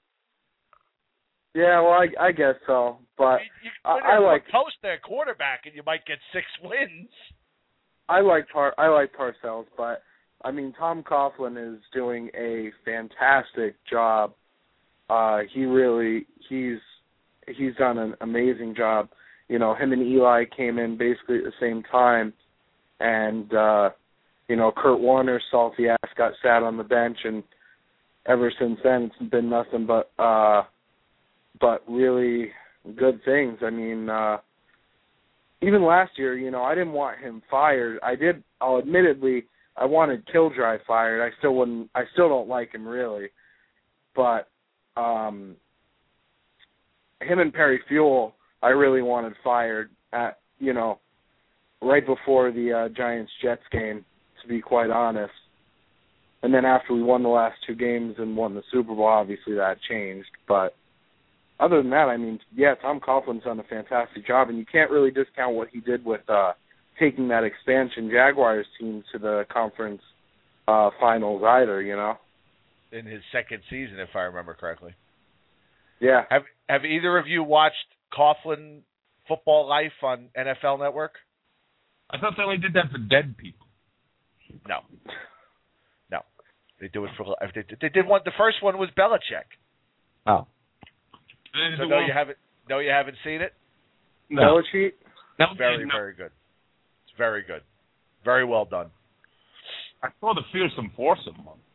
S4: Yeah, well, I, I guess so, but
S2: You, you
S4: I,
S2: can
S4: I like
S2: post their quarterback and you might get six wins.
S4: I like Par I like Parcells, but I mean Tom Coughlin is doing a fantastic job. Uh, he really he's he's done an amazing job. You know, him and Eli came in basically at the same time, and uh, you know, Kurt Warner, salty ass, got sat on the bench, and ever since then it's been nothing but uh, but really good things. I mean, uh, even last year, you know, I didn't want him fired. I did. I'll admittedly, I wanted Kildry fired. I still wouldn't. I still don't like him really, but um, him and Perry Fuel, I really wanted fired at, you know, right before the uh, Giants-Jets game, to be quite honest. And then after we won the last two games and won the Super Bowl, obviously that changed. But other than that, I mean, yeah, Tom Coughlin's done a fantastic job, and you can't really discount what he did with uh, taking that expansion Jaguars team to the conference uh, finals either, you know?
S2: In his second season, if I remember correctly.
S4: Yeah.
S2: Have Have either of you watched Coughlin Football Life on N F L Network?
S3: I thought they only did that for dead people.
S2: No, no, they do it for. They did, they did one. The first one was Belichick.
S8: Oh.
S2: So no, you haven't. No, you haven't seen it.
S3: No.
S4: Belichick?
S3: No,
S2: Very,
S3: no.
S2: very good. It's very good. Very well done.
S3: I saw the fearsome foursome one.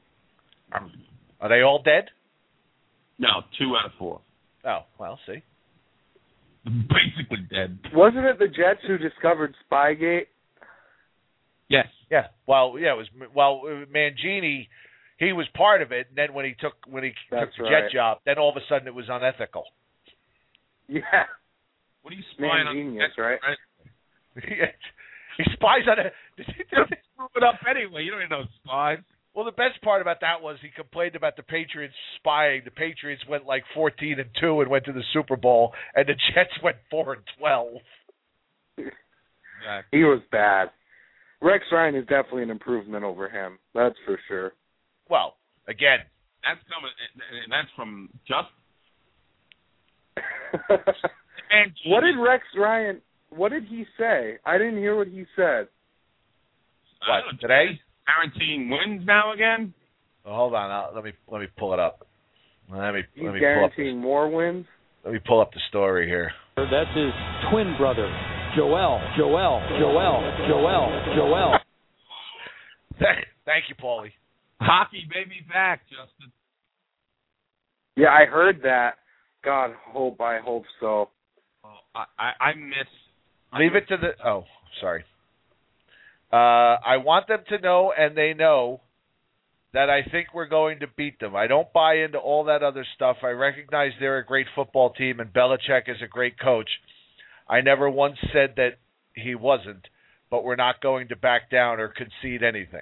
S2: Are they all dead?
S3: No, two out of four.
S2: Oh, well, see.
S3: Basically dead.
S4: Wasn't it the Jets who discovered Spygate?
S3: Yes.
S2: Yeah. Well, yeah, it was. Well, Mangini, he was part of it. And then when he took when he
S4: That's
S2: took the
S4: right.
S2: Jet job, then all of a sudden it was unethical.
S4: Yeah.
S3: What are you spying
S4: Man
S3: on?
S4: genius, right?
S2: He spies on it.
S3: Screw it up anyway. You don't even know spies.
S2: Well, the best part about that was he complained about the Patriots spying. The Patriots went like fourteen and two and went to the Super Bowl, and the Jets went four and twelve.
S4: He was bad. Rex Ryan is definitely an improvement over him. That's for sure.
S2: Well, again,
S3: That's coming. And that's from just.
S4: What did Rex Ryan? What did he say? I didn't hear what he said.
S2: what
S3: know,
S2: today?
S3: Guaranteeing wins now again.
S2: Well, hold on, I'll, let me let me pull it up. Let me
S4: He's
S2: let me pull up.
S4: guaranteeing
S2: This,
S4: more wins.
S2: let me pull up the story here.
S9: That's his twin brother, Joel, Joel, Joel, Joel, Joel.
S2: Thank you, Paulie.
S3: Hockey baby back, Justin.
S4: Yeah, I heard that. God, hope I hope so.
S3: Oh, I, I I miss.
S2: Leave it to the. Oh, sorry. Uh, I want them to know, and they know, that I think we're going to beat them. I don't buy into all that other stuff. I recognize they're a great football team, and Belichick is a great coach. I never once said that he wasn't, but we're not going to back down or concede anything.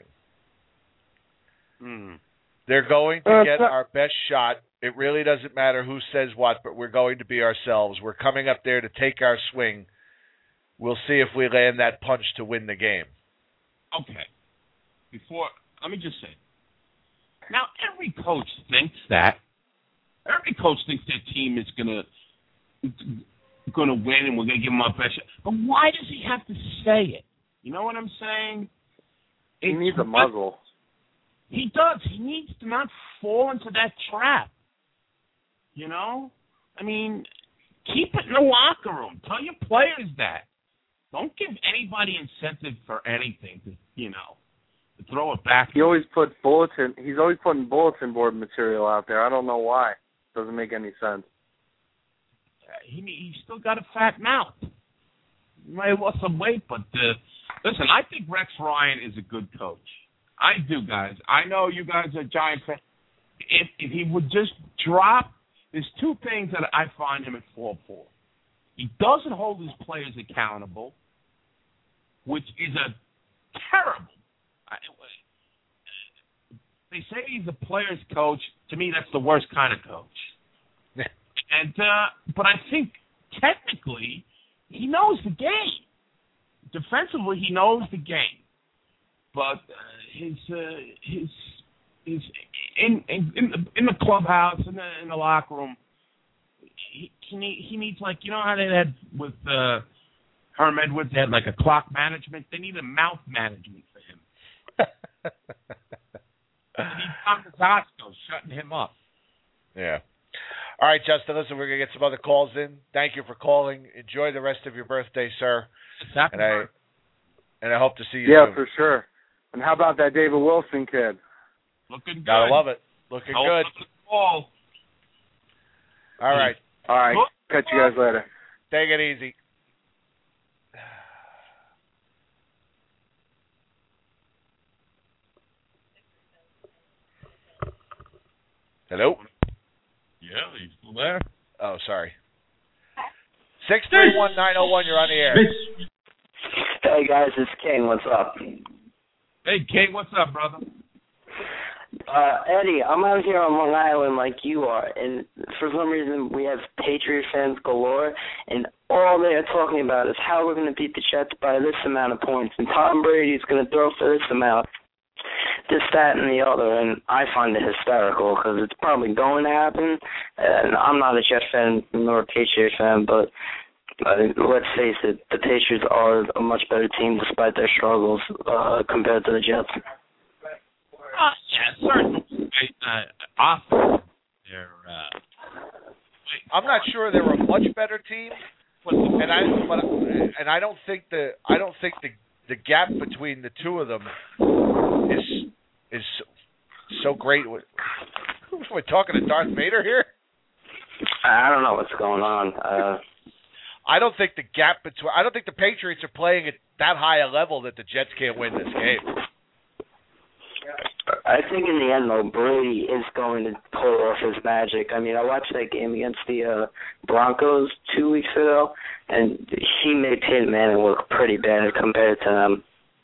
S3: Hmm.
S2: They're going to
S4: Uh,
S2: get
S4: so-
S2: our best shot. It really doesn't matter who says what, but we're going to be ourselves. We're coming up there to take our swing. We'll see if we land that punch to win the game.
S3: Okay. Before, let me just say. Now, every coach thinks that. Every coach thinks their team is going to going to win and we're going to give him our best shot. But why does he have to say it? You know what I'm saying?
S4: He
S3: It's
S4: needs a
S3: what-
S4: muzzle.
S3: He does. He needs to not fall into that trap. You know? I mean, keep it in the locker room. Tell your players that. Don't give anybody incentive for anything to, you know, to throw it back.
S4: He always put bulletin. He's always putting bulletin board material out there. I don't know why. Doesn't make any sense.
S3: He he's still got a fat mouth. He might have lost some weight, but uh, listen, I think Rex Ryan is a good coach. I do, guys. I know you guys are Giant fans. If, if he would just drop, there's two things that I find him at fault for. He doesn't hold his players accountable, which is a terrible. I, they say he's a player's coach. To me, that's the worst kind of coach. and uh, but I think technically he knows the game. Defensively, he knows the game, but uh, his uh, his his in in in the, in the clubhouse in the in the locker room. He, he he needs, like, you know how they had with uh, Herm Edwards, they had like a clock management. They need a mouth management for him. They need Tom Kozatsko shutting him up.
S2: Yeah. All right, Justin, listen, we're going to get some other calls in. Thank you for calling. Enjoy the rest of your birthday, sir. And I, and I hope to see you
S4: Yeah,
S2: soon.
S4: for sure. And how about that David Wilson kid?
S3: Looking good.
S2: Gotta love it. Looking
S3: oh,
S2: good.
S3: All
S2: right.
S4: All right. Catch you guys later.
S2: Take it easy. Hello?
S3: Yeah, he's still there.
S2: Oh, sorry. six three one nine oh one, you're on the air.
S10: Hey, guys, it's King. What's up?
S3: Hey, King, what's up, brother?
S10: Uh, Eddie, I'm out here on Long Island like you are, and for some reason we have Patriot fans galore, and all they are talking about is how we're going to beat the Jets by this amount of points, and Tom Brady's going to throw for this amount, this, that, and the other, and I find it hysterical because it's probably going to happen, and I'm not a Jet fan nor a Patriot fan, but uh, let's face it, the Patriots are a much better team despite their struggles uh, compared to the Jets.
S3: Uh, yeah, certainly. Uh, awesome. They're, uh,
S2: I'm not sure they're a much better team, and I but, and I don't think the I don't think the the gap between the two of them is is so great. We're talking to Darth Vader here.
S10: I don't know what's going on. Uh,
S2: I don't think the gap between I don't think the Patriots are playing at that high a level that the Jets can't win this game.
S10: I think in the end, though, Brady is going to pull off his magic. I mean, I watched that game against the uh, Broncos two weeks ago, and he made Peyton Manning look pretty bad compared to them.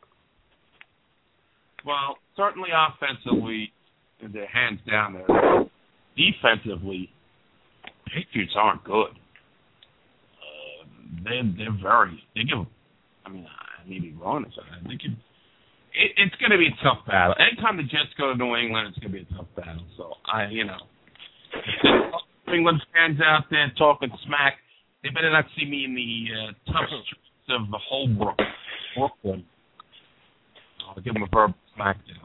S3: Well, certainly offensively, they're hands down there. Defensively, Patriots aren't good. Uh, they're, they're very, they give, I mean, I may be wrong, I think it, It, it's going to be a tough battle. Anytime the Jets go to New England, it's going to be a tough battle. So, I, you know, New England fans out there talking smack, they better not see me in the uh, tough streets of the Holbrook, Brooklyn. I'll give them a verbal smackdown.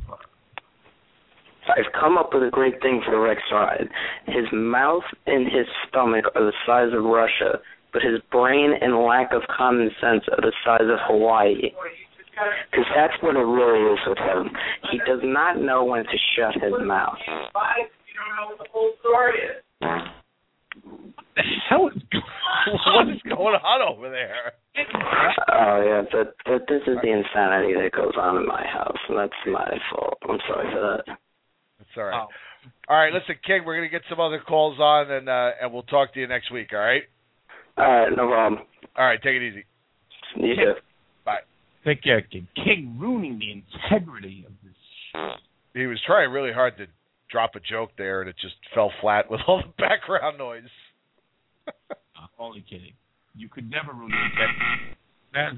S10: I've come up with a great thing for Rex Ryan. His mouth and his stomach are the size of Russia, but his brain and lack of common sense are the size of Hawaii. Because that's what it really is with him. He does not know when to shut his mouth.
S7: You don't know what the whole story is.
S3: What the hell is going on?
S2: What is going on over there?
S10: Oh, yeah, but, but this is the insanity that goes on in my house, and that's my fault. I'm sorry for that.
S2: That's all right. Oh. All right, listen, King, we're going to get some other calls on, and uh, and we'll talk to you next week, all right?
S10: All right, no problem.
S2: All right, take it easy.
S10: You too.
S2: Bye.
S3: Take care, King. King ruining the integrity of this.
S2: He was trying really hard to drop a joke there, and it just fell flat with all the background noise.
S3: I'm only kidding. You could never ruin the integrity. That's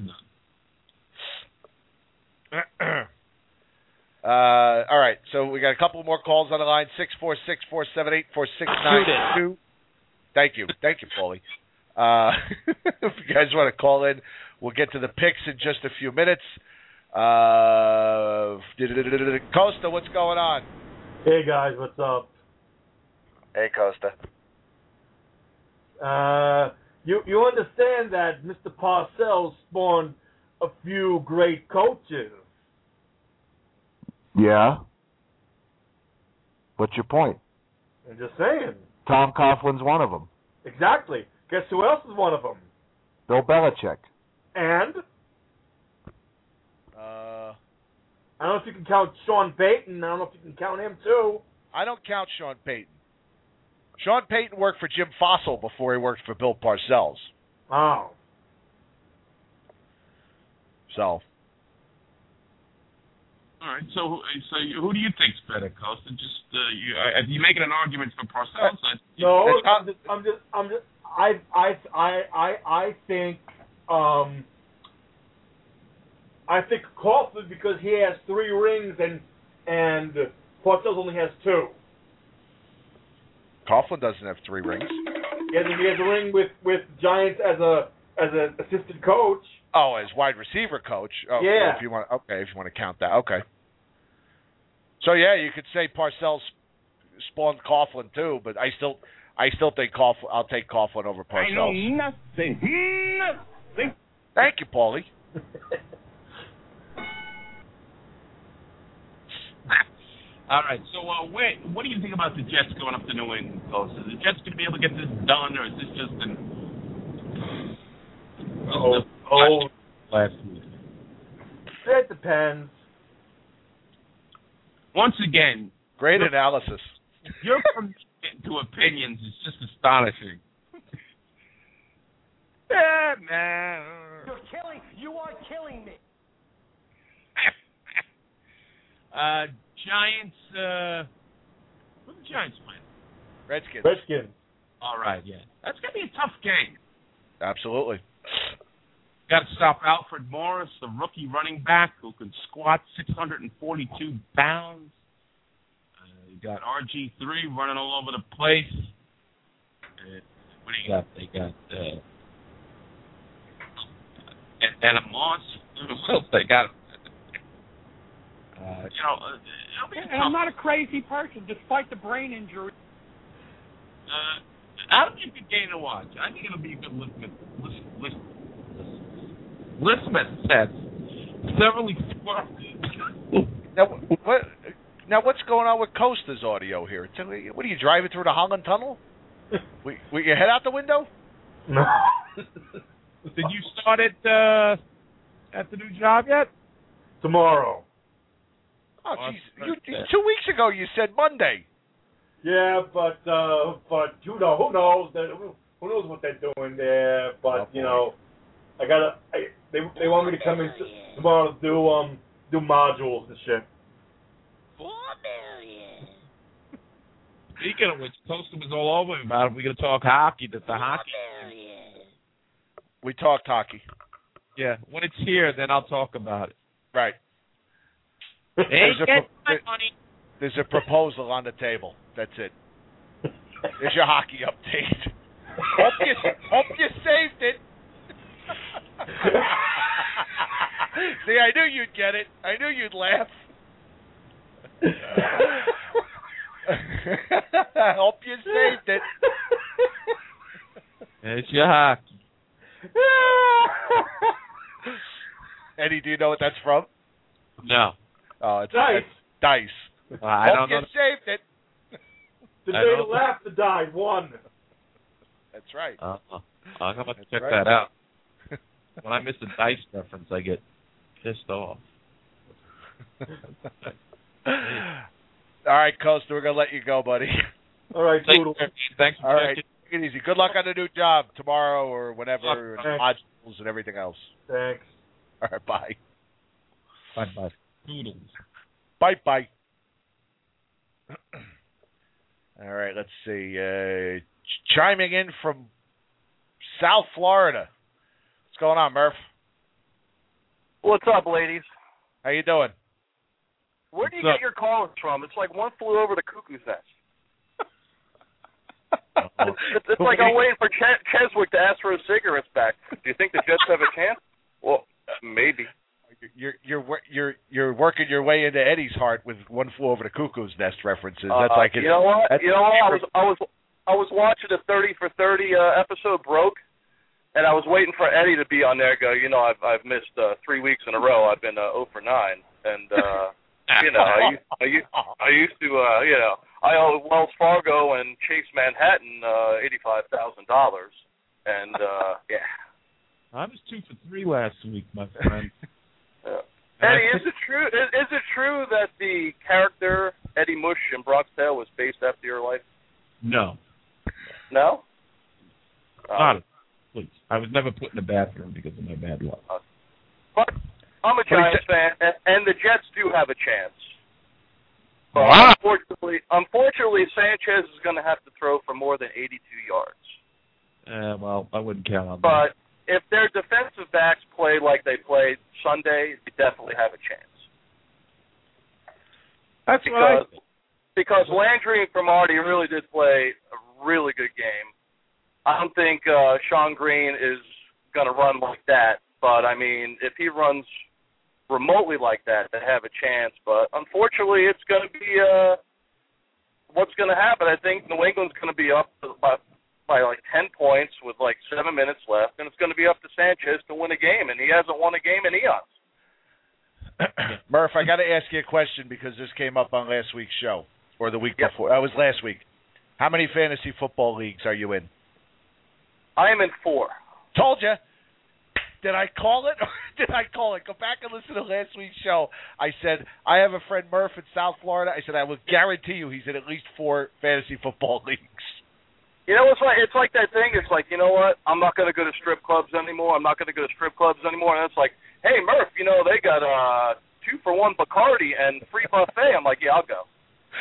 S3: none.
S2: uh, all right, so we got a couple more calls on the line. six four six, four seven eight, four six nine two. Thank you. Thank you, Paulie. Uh, if you guys want to call in, we'll get to the picks in just a few minutes. Uh, Costa, what's going on?
S11: Hey, guys, what's up?
S2: Hey, Costa.
S11: Uh, you you understand that Mister Parcells spawned a few great coaches.
S12: Yeah. What's your point?
S11: I'm just saying.
S12: Tom Coughlin's one of them.
S11: Exactly. Guess who else is one of them?
S12: Bill Belichick.
S11: And?
S2: Uh,
S11: I don't know if you can count Sean Payton. I don't know if you can count him, too.
S2: I don't count Sean Payton. Sean Payton worked for Jim Fossil before he worked for Bill Parcells.
S11: Oh.
S2: So.
S3: All right. So, so you, who do you think's better, Costa? Just uh, you, uh, you making an argument for Parcells? Uh,
S11: no, I'm just, I'm just, I'm just, I, I, I, I, I think, um, I think Coughlin because he has three rings and and Parcells only has two.
S2: Coughlin doesn't have three rings.
S11: He has, he has a ring with, with Giants as a as an assistant coach.
S2: Oh, as wide receiver coach. Oh,
S11: yeah.
S2: If you want, okay, if you want to count that, okay. So yeah, you could say Parcells spawned Coughlin too, but I still, I still think Coughlin. I'll take Coughlin over Parcells.
S3: I know nothing. Nothing.
S2: Thank you, Paulie.
S3: All right, so uh, wait, what do you think about the Jets going up to New England, Costa? Are the Jets going to be able to get this done, or is this just an...
S11: Oh, oh.
S3: Last week?
S11: It depends.
S3: Once again...
S2: Great
S3: your,
S2: analysis.
S3: Your commitment to opinions is just astonishing. Yeah, man.
S13: You're killing... You are killing me.
S3: uh... Giants, uh, who are the Giants playing?
S2: Redskins.
S11: Redskins.
S3: All right, yeah. That's going to be a tough game.
S2: Absolutely.
S3: Got to stop Alfred Morris, the rookie running back who can squat six hundred forty-two pounds. Uh, you got R G three running all over the place. Uh, what do you got? They got uh, and, and a Moss. Who else they got? Uh, you know, uh, it'll be
S14: and I'm not a crazy person, despite the brain injury.
S3: Uh, that'll be a good game to watch. I think it'll be a good litmus list, list, litmus test. Several
S2: now, what? Now, what's going on with Costa's audio here? What are you driving through the Holland Tunnel? we, we you head out the window?
S11: No.
S3: Did you start it uh, at the new job yet?
S11: Tomorrow.
S2: Oh, jeez. You, two weeks ago you said Monday.
S11: Yeah, but uh, but you know who knows that who knows what they're doing there. But oh, you know, I gotta. I, they they want me to come in tomorrow to do um do modules and shit.
S3: Four million. Speaking of which, Costa was all over me about it. We're gonna talk hockey. That's the hockey.
S2: We talked hockey.
S3: Yeah, when it's here, then I'll talk about it.
S2: Right.
S3: There's
S2: a, pro- there, there's a proposal on the table. That's it. There's your hockey update. hope, you, hope you saved it. See, I knew you'd get it. I knew you'd laugh. Hope you saved it.
S3: There's your hockey.
S2: Eddie, do you know what that's from?
S3: No.
S2: Oh, it's
S11: Dice.
S2: It's dice.
S3: Uh, I
S2: Hope
S3: don't
S2: you
S3: know.
S2: saved it.
S11: The day the laughter died, won.
S2: That's right.
S3: Uh, I'm going to check
S2: right.
S3: that out. When I miss a dice reference, I get pissed off.
S2: All right, Costa, we're going to let you go, buddy.
S11: All right, Toodles.
S3: Thanks for
S2: All right,
S3: checking.
S2: take it easy. Good luck on the new job tomorrow or whenever, and modules and everything else.
S11: Thanks.
S2: All right, bye.
S3: Bye-bye. Toodles.
S2: Bye-bye. All right, let's see. Uh, ch- chiming in from South Florida. What's going on, Murph?
S15: What's up, ladies?
S2: How you doing?
S15: Where do you
S3: What's
S15: get
S3: up?
S15: your callers from? It's like one flew over the cuckoo's nest. it's, it's like I'm waiting for Ch- Cheswick to ask for his cigarettes back. Do you think the Jets have a chance? Well, maybe.
S2: You're you're you're you're working your way into Eddie's heart with One Flew Over the Cuckoo's Nest references. That's
S15: uh,
S2: like it,
S15: you know what?
S2: That's,
S15: you know what? I was I was I was watching a thirty for thirty uh, episode Broke, and I was waiting for Eddie to be on there. Go, you know, I've I've missed uh, three weeks in a row. I've been uh, zero for nine, and uh, you know, I used, I used I used to uh, you know I owe Wells Fargo and Chase Manhattan uh, eighty five thousand dollars, and uh, yeah.
S3: I was two for three last week, my friend.
S15: Yeah. Eddie, is it true? Is, is it true that the character Eddie Mush in Bronx Tale was based after your life?
S3: No.
S15: No.
S3: Not um, please. I was never put in a bathroom because of my bad luck.
S15: Uh, but I'm a Giants fan, and, and the Jets do have a chance. But wow. unfortunately, unfortunately, Sanchez is going to have to throw for more than eighty-two yards.
S3: Uh, well, I wouldn't count on
S15: but
S3: that.
S15: But if their defensive backs play like they played Sunday, they definitely have a chance.
S3: That's
S15: because,
S3: right.
S15: Because Landry and Cromartie really did play a really good game. I don't think uh, Sean Green is going to run like that, but, I mean, if he runs remotely like that, they have a chance. But, unfortunately, it's going to be uh, what's going to happen. I think New England's going to be up by by like ten points with like seven minutes left, and it's going to be up to Sanchez to win a game, and he hasn't won a game in eons.
S2: Murph, I got to ask you a question because this came up on last week's show, or the week
S15: yep.
S2: before. That was last week. How many fantasy football leagues are you in?
S15: I am in four.
S2: Told you. Did I call it? Did I call it? Go back and listen to last week's show. I said, I have a friend, Murph, in South Florida. I said, I will guarantee you he's in at least four fantasy football leagues.
S15: You know, it's like it's like that thing. It's like, you know what? I'm not going to go to strip clubs anymore. I'm not going to go to strip clubs anymore. And it's like, hey, Murph, you know, they got uh, two for one Bacardi and free buffet. I'm like, yeah, I'll go.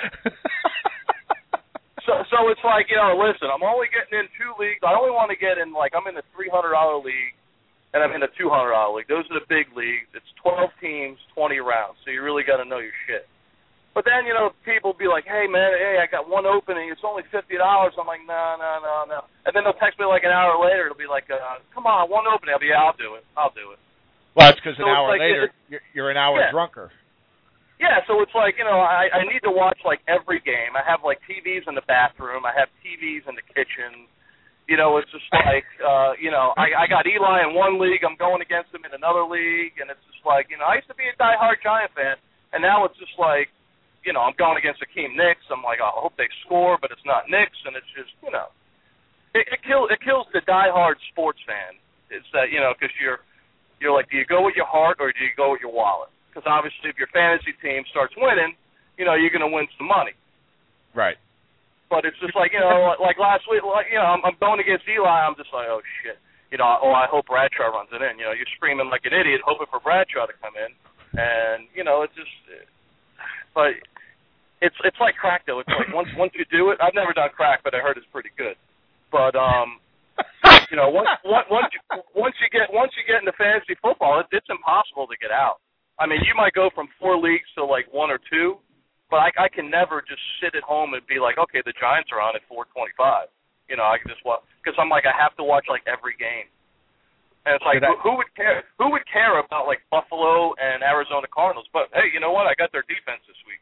S15: so so it's like, you know, listen, I'm only getting in two leagues. I only want to get in, like, I'm in the three hundred dollars league, and I'm in the two hundred dollars league. Those are the big leagues. It's twelve teams, twenty rounds. So you really got to know your shit. But then, you know, people be like, hey, man, hey, I got one opening. It's only fifty dollars. I'm like, no, no, no, no. And then they'll text me like an hour later. It'll be like, uh, come on, one opening. I'll be, yeah, I'll do it. I'll do it.
S2: Well, it's because
S15: so
S2: an hour
S15: like,
S2: later,
S15: it,
S2: you're, you're an hour
S15: yeah.
S2: drunker.
S15: Yeah, so it's like, you know, I, I need to watch, like, every game. I have, like, T Vs in the bathroom. I have T Vs in the kitchen. You know, it's just like, uh, you know, I, I got Eli in one league. I'm going against him in another league. And it's just like, you know, I used to be a diehard Giant fan. And now it's just like, you know, I'm going against Akeem Nicks. I'm like, oh, I hope they score, but it's not Nicks, and it's just, you know, it, it kills it kills the diehard sports fan. It's that, you know, because you're you're like, do you go with your heart or do you go with your wallet? Because obviously, if your fantasy team starts winning, you know, you're going to win some money.
S2: Right.
S15: But it's just like, you know, like last week, like you know, I'm, I'm going against Eli. I'm just like, oh shit, you know, oh, I hope Bradshaw runs it in. You know, you're screaming like an idiot, hoping for Bradshaw to come in, and you know, it's just. But it's it's like crack though. It's like once once you do it, I've never done crack, but I heard it's pretty good. But um, you know, once once you, once you get once you get into fantasy football, it, it's impossible to get out. I mean, you might go from four leagues to like one or two, but I, I can never just sit at home and be like, okay, the Giants are on at four twenty-five. You know, I can just watch because I'm like I have to watch like every game. And it's like, who, who would care? Who would care about like Buffalo and Arizona Cardinals? But hey, you know what? I got their defense this week.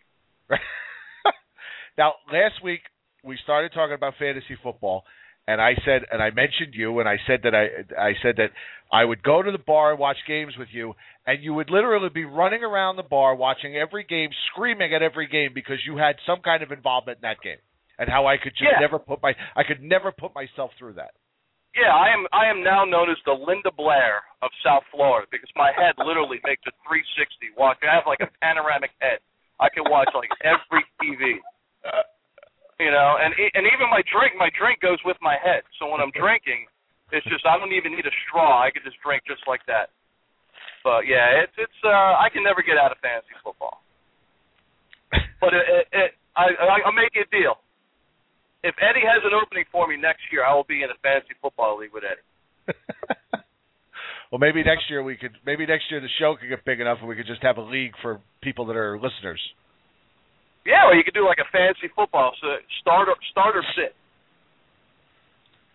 S2: Now, last week we started talking about fantasy football, and I said, and I mentioned you, and I said that I, I said that I would go to the bar and watch games with you, and you would literally be running around the bar watching every game, screaming at every game because you had some kind of involvement in that game, and how I could just
S15: yeah.
S2: never put my, I could never put myself through that.
S15: Yeah, I am. I am now known as the Linda Blair of South Florida because my head literally makes a three sixty watch. I have like a panoramic head. I can watch like every T V. You know, and and even my drink, my drink goes with my head. So when I'm drinking, it's just I don't even need a straw. I can just drink just like that. But yeah, it's it's. Uh, I can never get out of fantasy football. But it, it, it I I'll make you a deal. If Eddie has an opening for me next year, I will be in a fantasy football league with Eddie.
S2: Well, maybe next year we could. Maybe next year the show could get big enough, and we could just have a league for people that are listeners.
S15: Yeah, or you could do like a fantasy football so start or start or sit.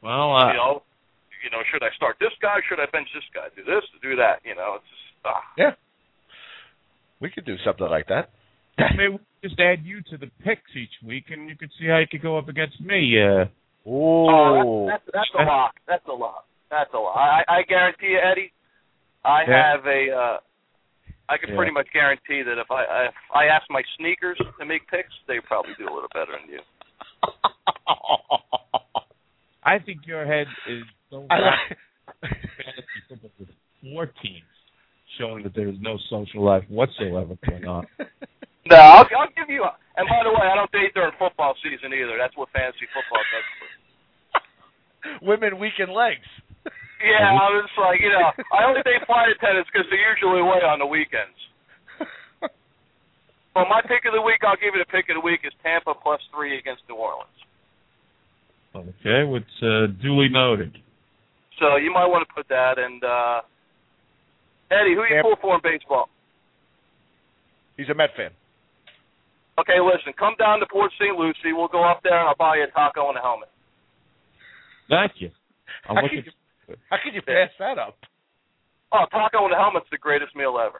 S3: Well, uh,
S15: you know, you know, should I start this guy? Should I bench this guy? Do this? Do that? You know, it's just ah.
S2: Yeah. We could do something like that.
S3: Maybe we just add you to the picks each week, and you could see how you could go up against me. Uh,
S15: oh, that's, that's, that's a lot. That's a lot. That's a lot. I, I guarantee you, Eddie, I
S3: yeah.
S15: have a. Uh, I can
S3: yeah.
S15: pretty much guarantee that if I if I ask my sneakers to make picks, they probably do a little better than you.
S3: I think your head is so fantasy football with four teams, showing that there is no social life whatsoever going on.
S15: No, I'll, I'll give you. A, and by the way, I don't date during football season either. That's what fantasy football does for me.
S2: Women weaken legs.
S15: Yeah, I was like, you know, I only date flight attendants because they're usually away on the weekends. Well, my pick of the week, I'll give you the pick of the week, is Tampa plus three against New Orleans.
S3: Okay, it's uh, duly noted.
S15: So you might want to put that. And uh, Eddie, who are you pull for in baseball?
S2: He's a Met fan.
S15: Okay, listen, come down to Port Saint Lucie. We'll go up there, and I'll buy you a taco and a helmet.
S3: Thank you. I'm
S2: how,
S3: looking...
S2: can you how can you pass that up?
S15: Oh, taco and a helmet's the greatest meal ever.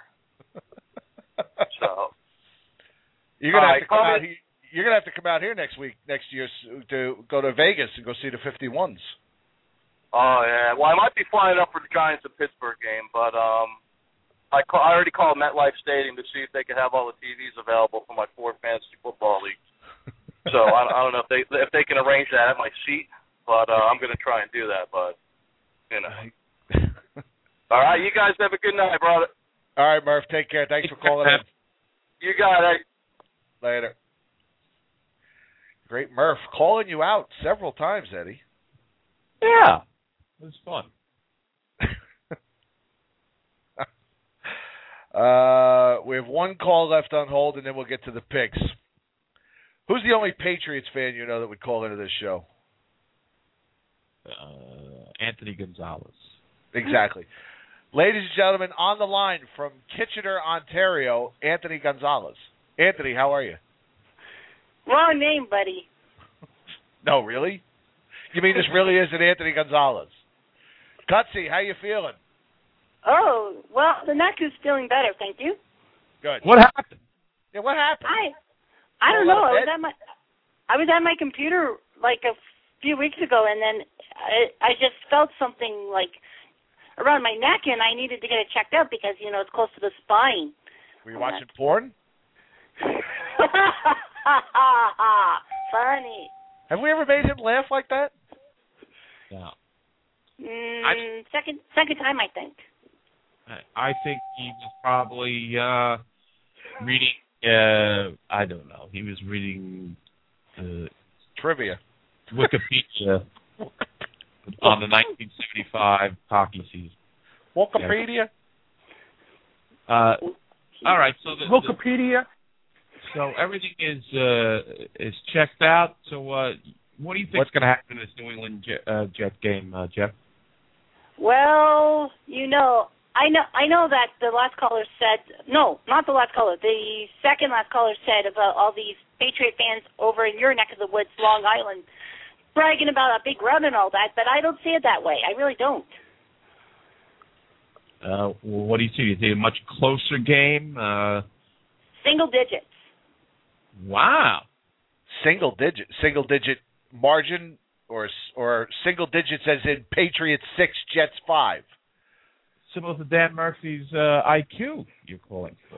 S15: So
S2: you're gonna have
S15: right,
S2: to come
S15: call
S2: out
S15: me.
S2: here. You're gonna have to come out here next week, next year, to go to Vegas and go see the fifty-ones.
S15: Oh yeah. Well, I might be flying up for the Giants and Pittsburgh game, but um, I call, I already called MetLife Stadium to see if they could have all the T Vs available for my four fantasy football leagues. So I, I don't know if they if they can arrange that at my seat, but uh, I'm gonna try and do that. But you know. All right, you guys have a good night, brother.
S2: All right, Murph. Take care. Thanks for calling in.
S15: You got it.
S2: Later. Great Murph, calling you out several times, Eddie.
S3: Yeah, it was fun.
S2: uh, we have one call left on hold, and then we'll get to the picks. Who's the only Patriots fan you know that would call into this show?
S3: Uh, Anthony Gonzalez.
S2: Exactly. Ladies and gentlemen, on the line from Kitchener, Ontario, Anthony Gonzalez. Anthony, how are you?
S16: Wrong name, buddy.
S2: No, really? You mean this really is an Anthony Gonzalez? Cutsy, how you feeling?
S16: Oh, well, the neck is feeling better, thank you.
S2: Good.
S3: What happened?
S2: Yeah, what happened?
S16: I I don't know. I was at my I was at my computer like a few weeks ago, and then I I just felt something like around my neck, and I needed to get it checked out because you know it's close to the spine.
S2: Were you watching porn?
S16: Funny.
S2: Have we ever made him laugh like that?
S3: No.
S16: Mm, second second time, I think.
S3: I think he was probably uh, reading. Uh, I don't know. He was reading uh,
S2: trivia,
S3: Wikipedia on the nineteen seventy-five hockey season.
S2: Wikipedia.
S3: Uh, all right. So the,
S14: Wikipedia.
S3: The, so everything is uh, is checked out. So uh, what do you think is going to happen in this New England Jet, uh, Jet game, uh, Jeff?
S16: Well, you know, I know I know that the last caller said, no, not the last caller, the second last caller said about all these Patriot fans over in your neck of the woods, Long Island, bragging about a big run and all that, but I don't see it that way. I really don't.
S3: Uh, well, what do you see? Do you see a much closer game? Uh,
S16: Single digits.
S3: Wow.
S2: Single digit, single digit margin, or or single digits as in Patriots six, Jets five.
S3: Similar to Dan Murphy's uh, I Q you're calling for.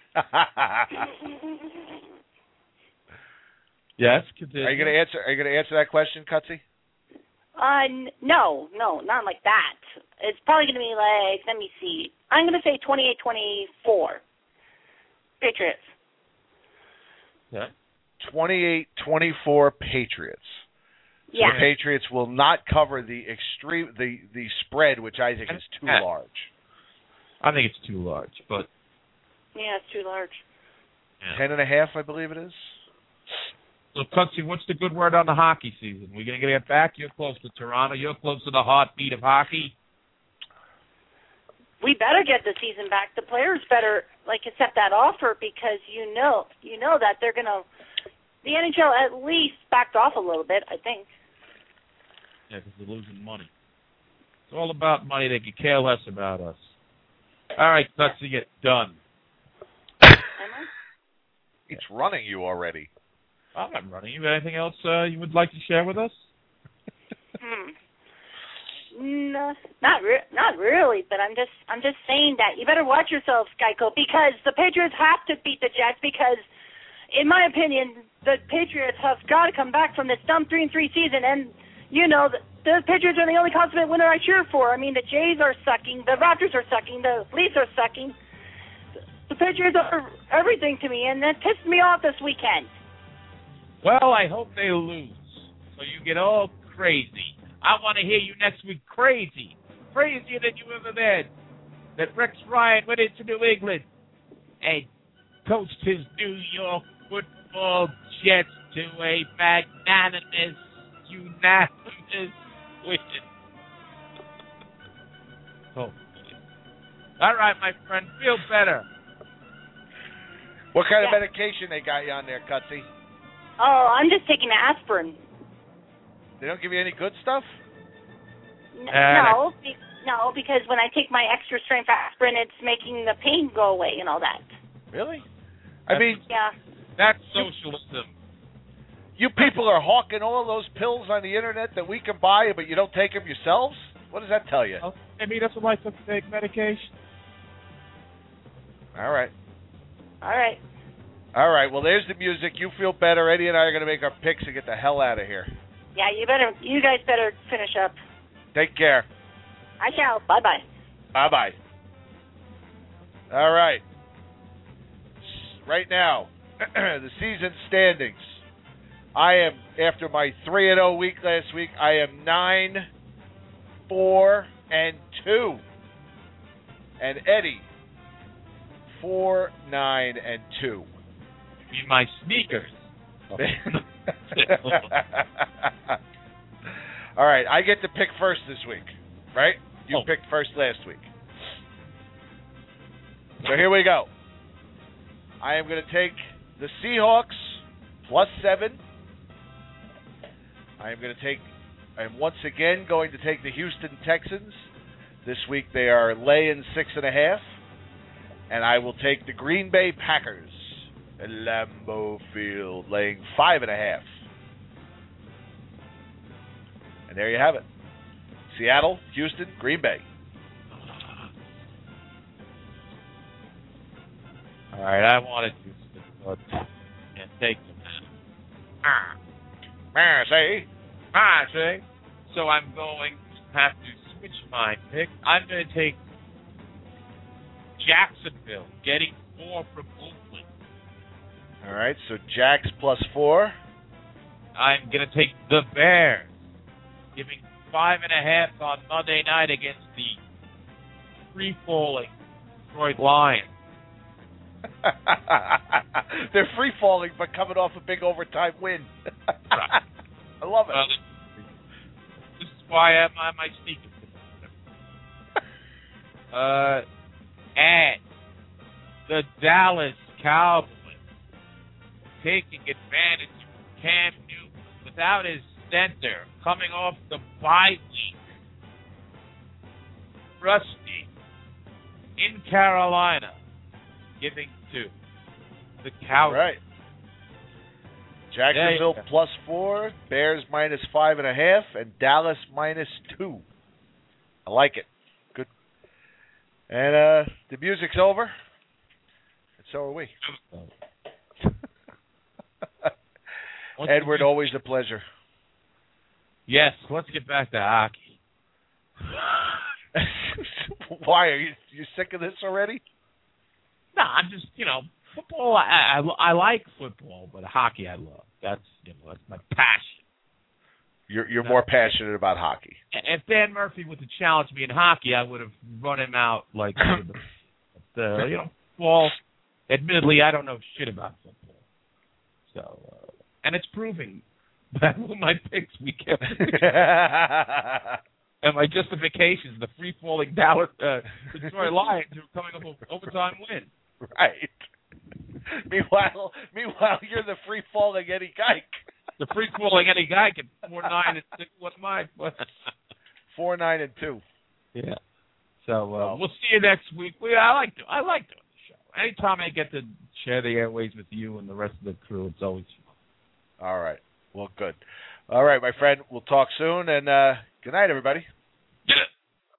S3: Yes. Continue.
S2: Are you going to answer? Are you going to answer that question, Cutsy?
S16: Uh, n- no, no, not like that. It's probably going to be like, let me see. I'm going to say twenty-eight twenty-four. Patriots.
S3: Yeah.
S2: twenty-eight twenty-four Patriots. So
S16: yeah.
S2: The Patriots will not cover the extreme the, the spread, which I think is too
S3: yeah.
S2: large.
S3: I think it's too large, but
S16: yeah, it's too large.
S3: Yeah.
S2: Ten and a half, I believe it is.
S3: So, Cutsy, what's the good word on the hockey season? We're going to get back. You're close to Toronto. You're close to the heartbeat of hockey.
S16: We better get the season back. The players better like accept that offer because you know, you know that they're going to. The N H L at least backed off a little bit, I think.
S17: Yeah, because they're losing money. It's all about money. They could care less about us. All right, let's get done.
S2: It's running you already.
S17: Oh, I'm running. You got anything else uh, you would like to share with us?
S16: Hmm. No, not re- not really. But I'm just I'm just saying that you better watch yourselves, Geico, because the Patriots have to beat the Jets. Because, in my opinion, the Patriots have got to come back from this dumb three and three season. And you know, the, the Patriots are the only consummate winner I cheer for. I mean, the Jays are sucking, the Raptors are sucking, the Leafs are sucking. The Patriots are everything to me, and that pissed me off this weekend.
S17: Well, I hope they lose, so you get all crazy. I want to hear you next week crazy, crazier than you ever been. That Rex Ryan went into New England and coached his New York Football Jets to a magnanimous, unanimous win. Oh. All right, my friend, feel better.
S2: What kind
S16: Yeah.
S2: of medication they got you on there, Cutsy?
S16: Oh, I'm just taking aspirin.
S2: They don't give you any good stuff?
S16: N-
S17: Uh,
S16: no, be- no, because when I take my extra strength aspirin, it's making the pain go away and all that.
S2: Really? I mean,
S16: Yeah.
S17: That's socialism.
S2: you people are hawking all those pills on the internet that we can buy, but you don't take them yourselves? What does that tell you?
S17: Oh, maybe that's what I took to take medication.
S2: All right.
S16: All right.
S2: All right, well, there's the music. You feel better. Eddie and I are going to make our picks and get the hell out of here.
S16: Yeah, you better. You guys better finish up.
S2: Take care.
S16: I shall. Bye bye.
S2: Bye-bye. All right. S- Right now, the season standings. I am, after my three and oh week last week, I am nine, four, and two. And Eddie, four, nine, and two.
S17: You mean my sneakers?
S2: All right, I get to pick first this week, right? You
S17: Oh.
S2: picked first last week. So here we go. I am going to take the Seahawks plus seven. I am going to take, I am once again going to take the Houston Texans. This week they are laying six and a half. And I will take the Green Bay Packers at Lambeau Field, laying five and a half. And there you have it. Seattle, Houston, Green Bay.
S17: All right, I wanted to but and take them now. Ah,
S2: ah, say,
S17: ah, say. So I'm going to have to switch my pick. I'm going to take Jacksonville, getting four from Oakland.
S2: All right, so Jacks plus four.
S17: I'm going to take the Bears, giving five and a half on Monday night against the free-falling Detroit Lions.
S2: They're free-falling, but coming off a big overtime win.
S17: Right.
S2: I love it.
S17: Well, this is why I have my, my sneakers. uh, and the Dallas Cowboys taking advantage of Cam Newton without his center, coming off the bye week. Rusty in Carolina, giving to the Cowboys.
S2: Right. Jacksonville
S17: yeah, yeah.
S2: plus four, Bears minus five and a half, and Dallas minus two. I like it. Good. And uh, the music's over, and so are we. Edward, always a pleasure.
S17: Yes, let's get back to hockey.
S2: Why? Are you you sick of this already?
S17: No, I'm just, you know, football, I, I, I like football, but hockey I love. That's, you know, that's my passion.
S2: You're you're more passionate about hockey.
S17: If Dan Murphy would have challenged me in hockey, I would have run him out like, but, uh, you know, football, admittedly, I don't know shit about football. So, uh, and it's proving that with my picks week after week. And my justifications, the free-falling Dallas, uh, Detroit Lions who are coming up with overtime win.
S2: Right. Meanwhile, meanwhile, you're the free-falling Eddie Geik.
S17: The free falling any guy can four nine and six. What am I? What?
S2: Four nine and two.
S17: Yeah. So uh, we'll see you next week. We I like to, I like doing the show. Anytime I get to share the airways with you and the rest of the crew, it's always fun.
S2: All right. Well, good. All right, my friend. We'll talk soon, and uh, good night, everybody.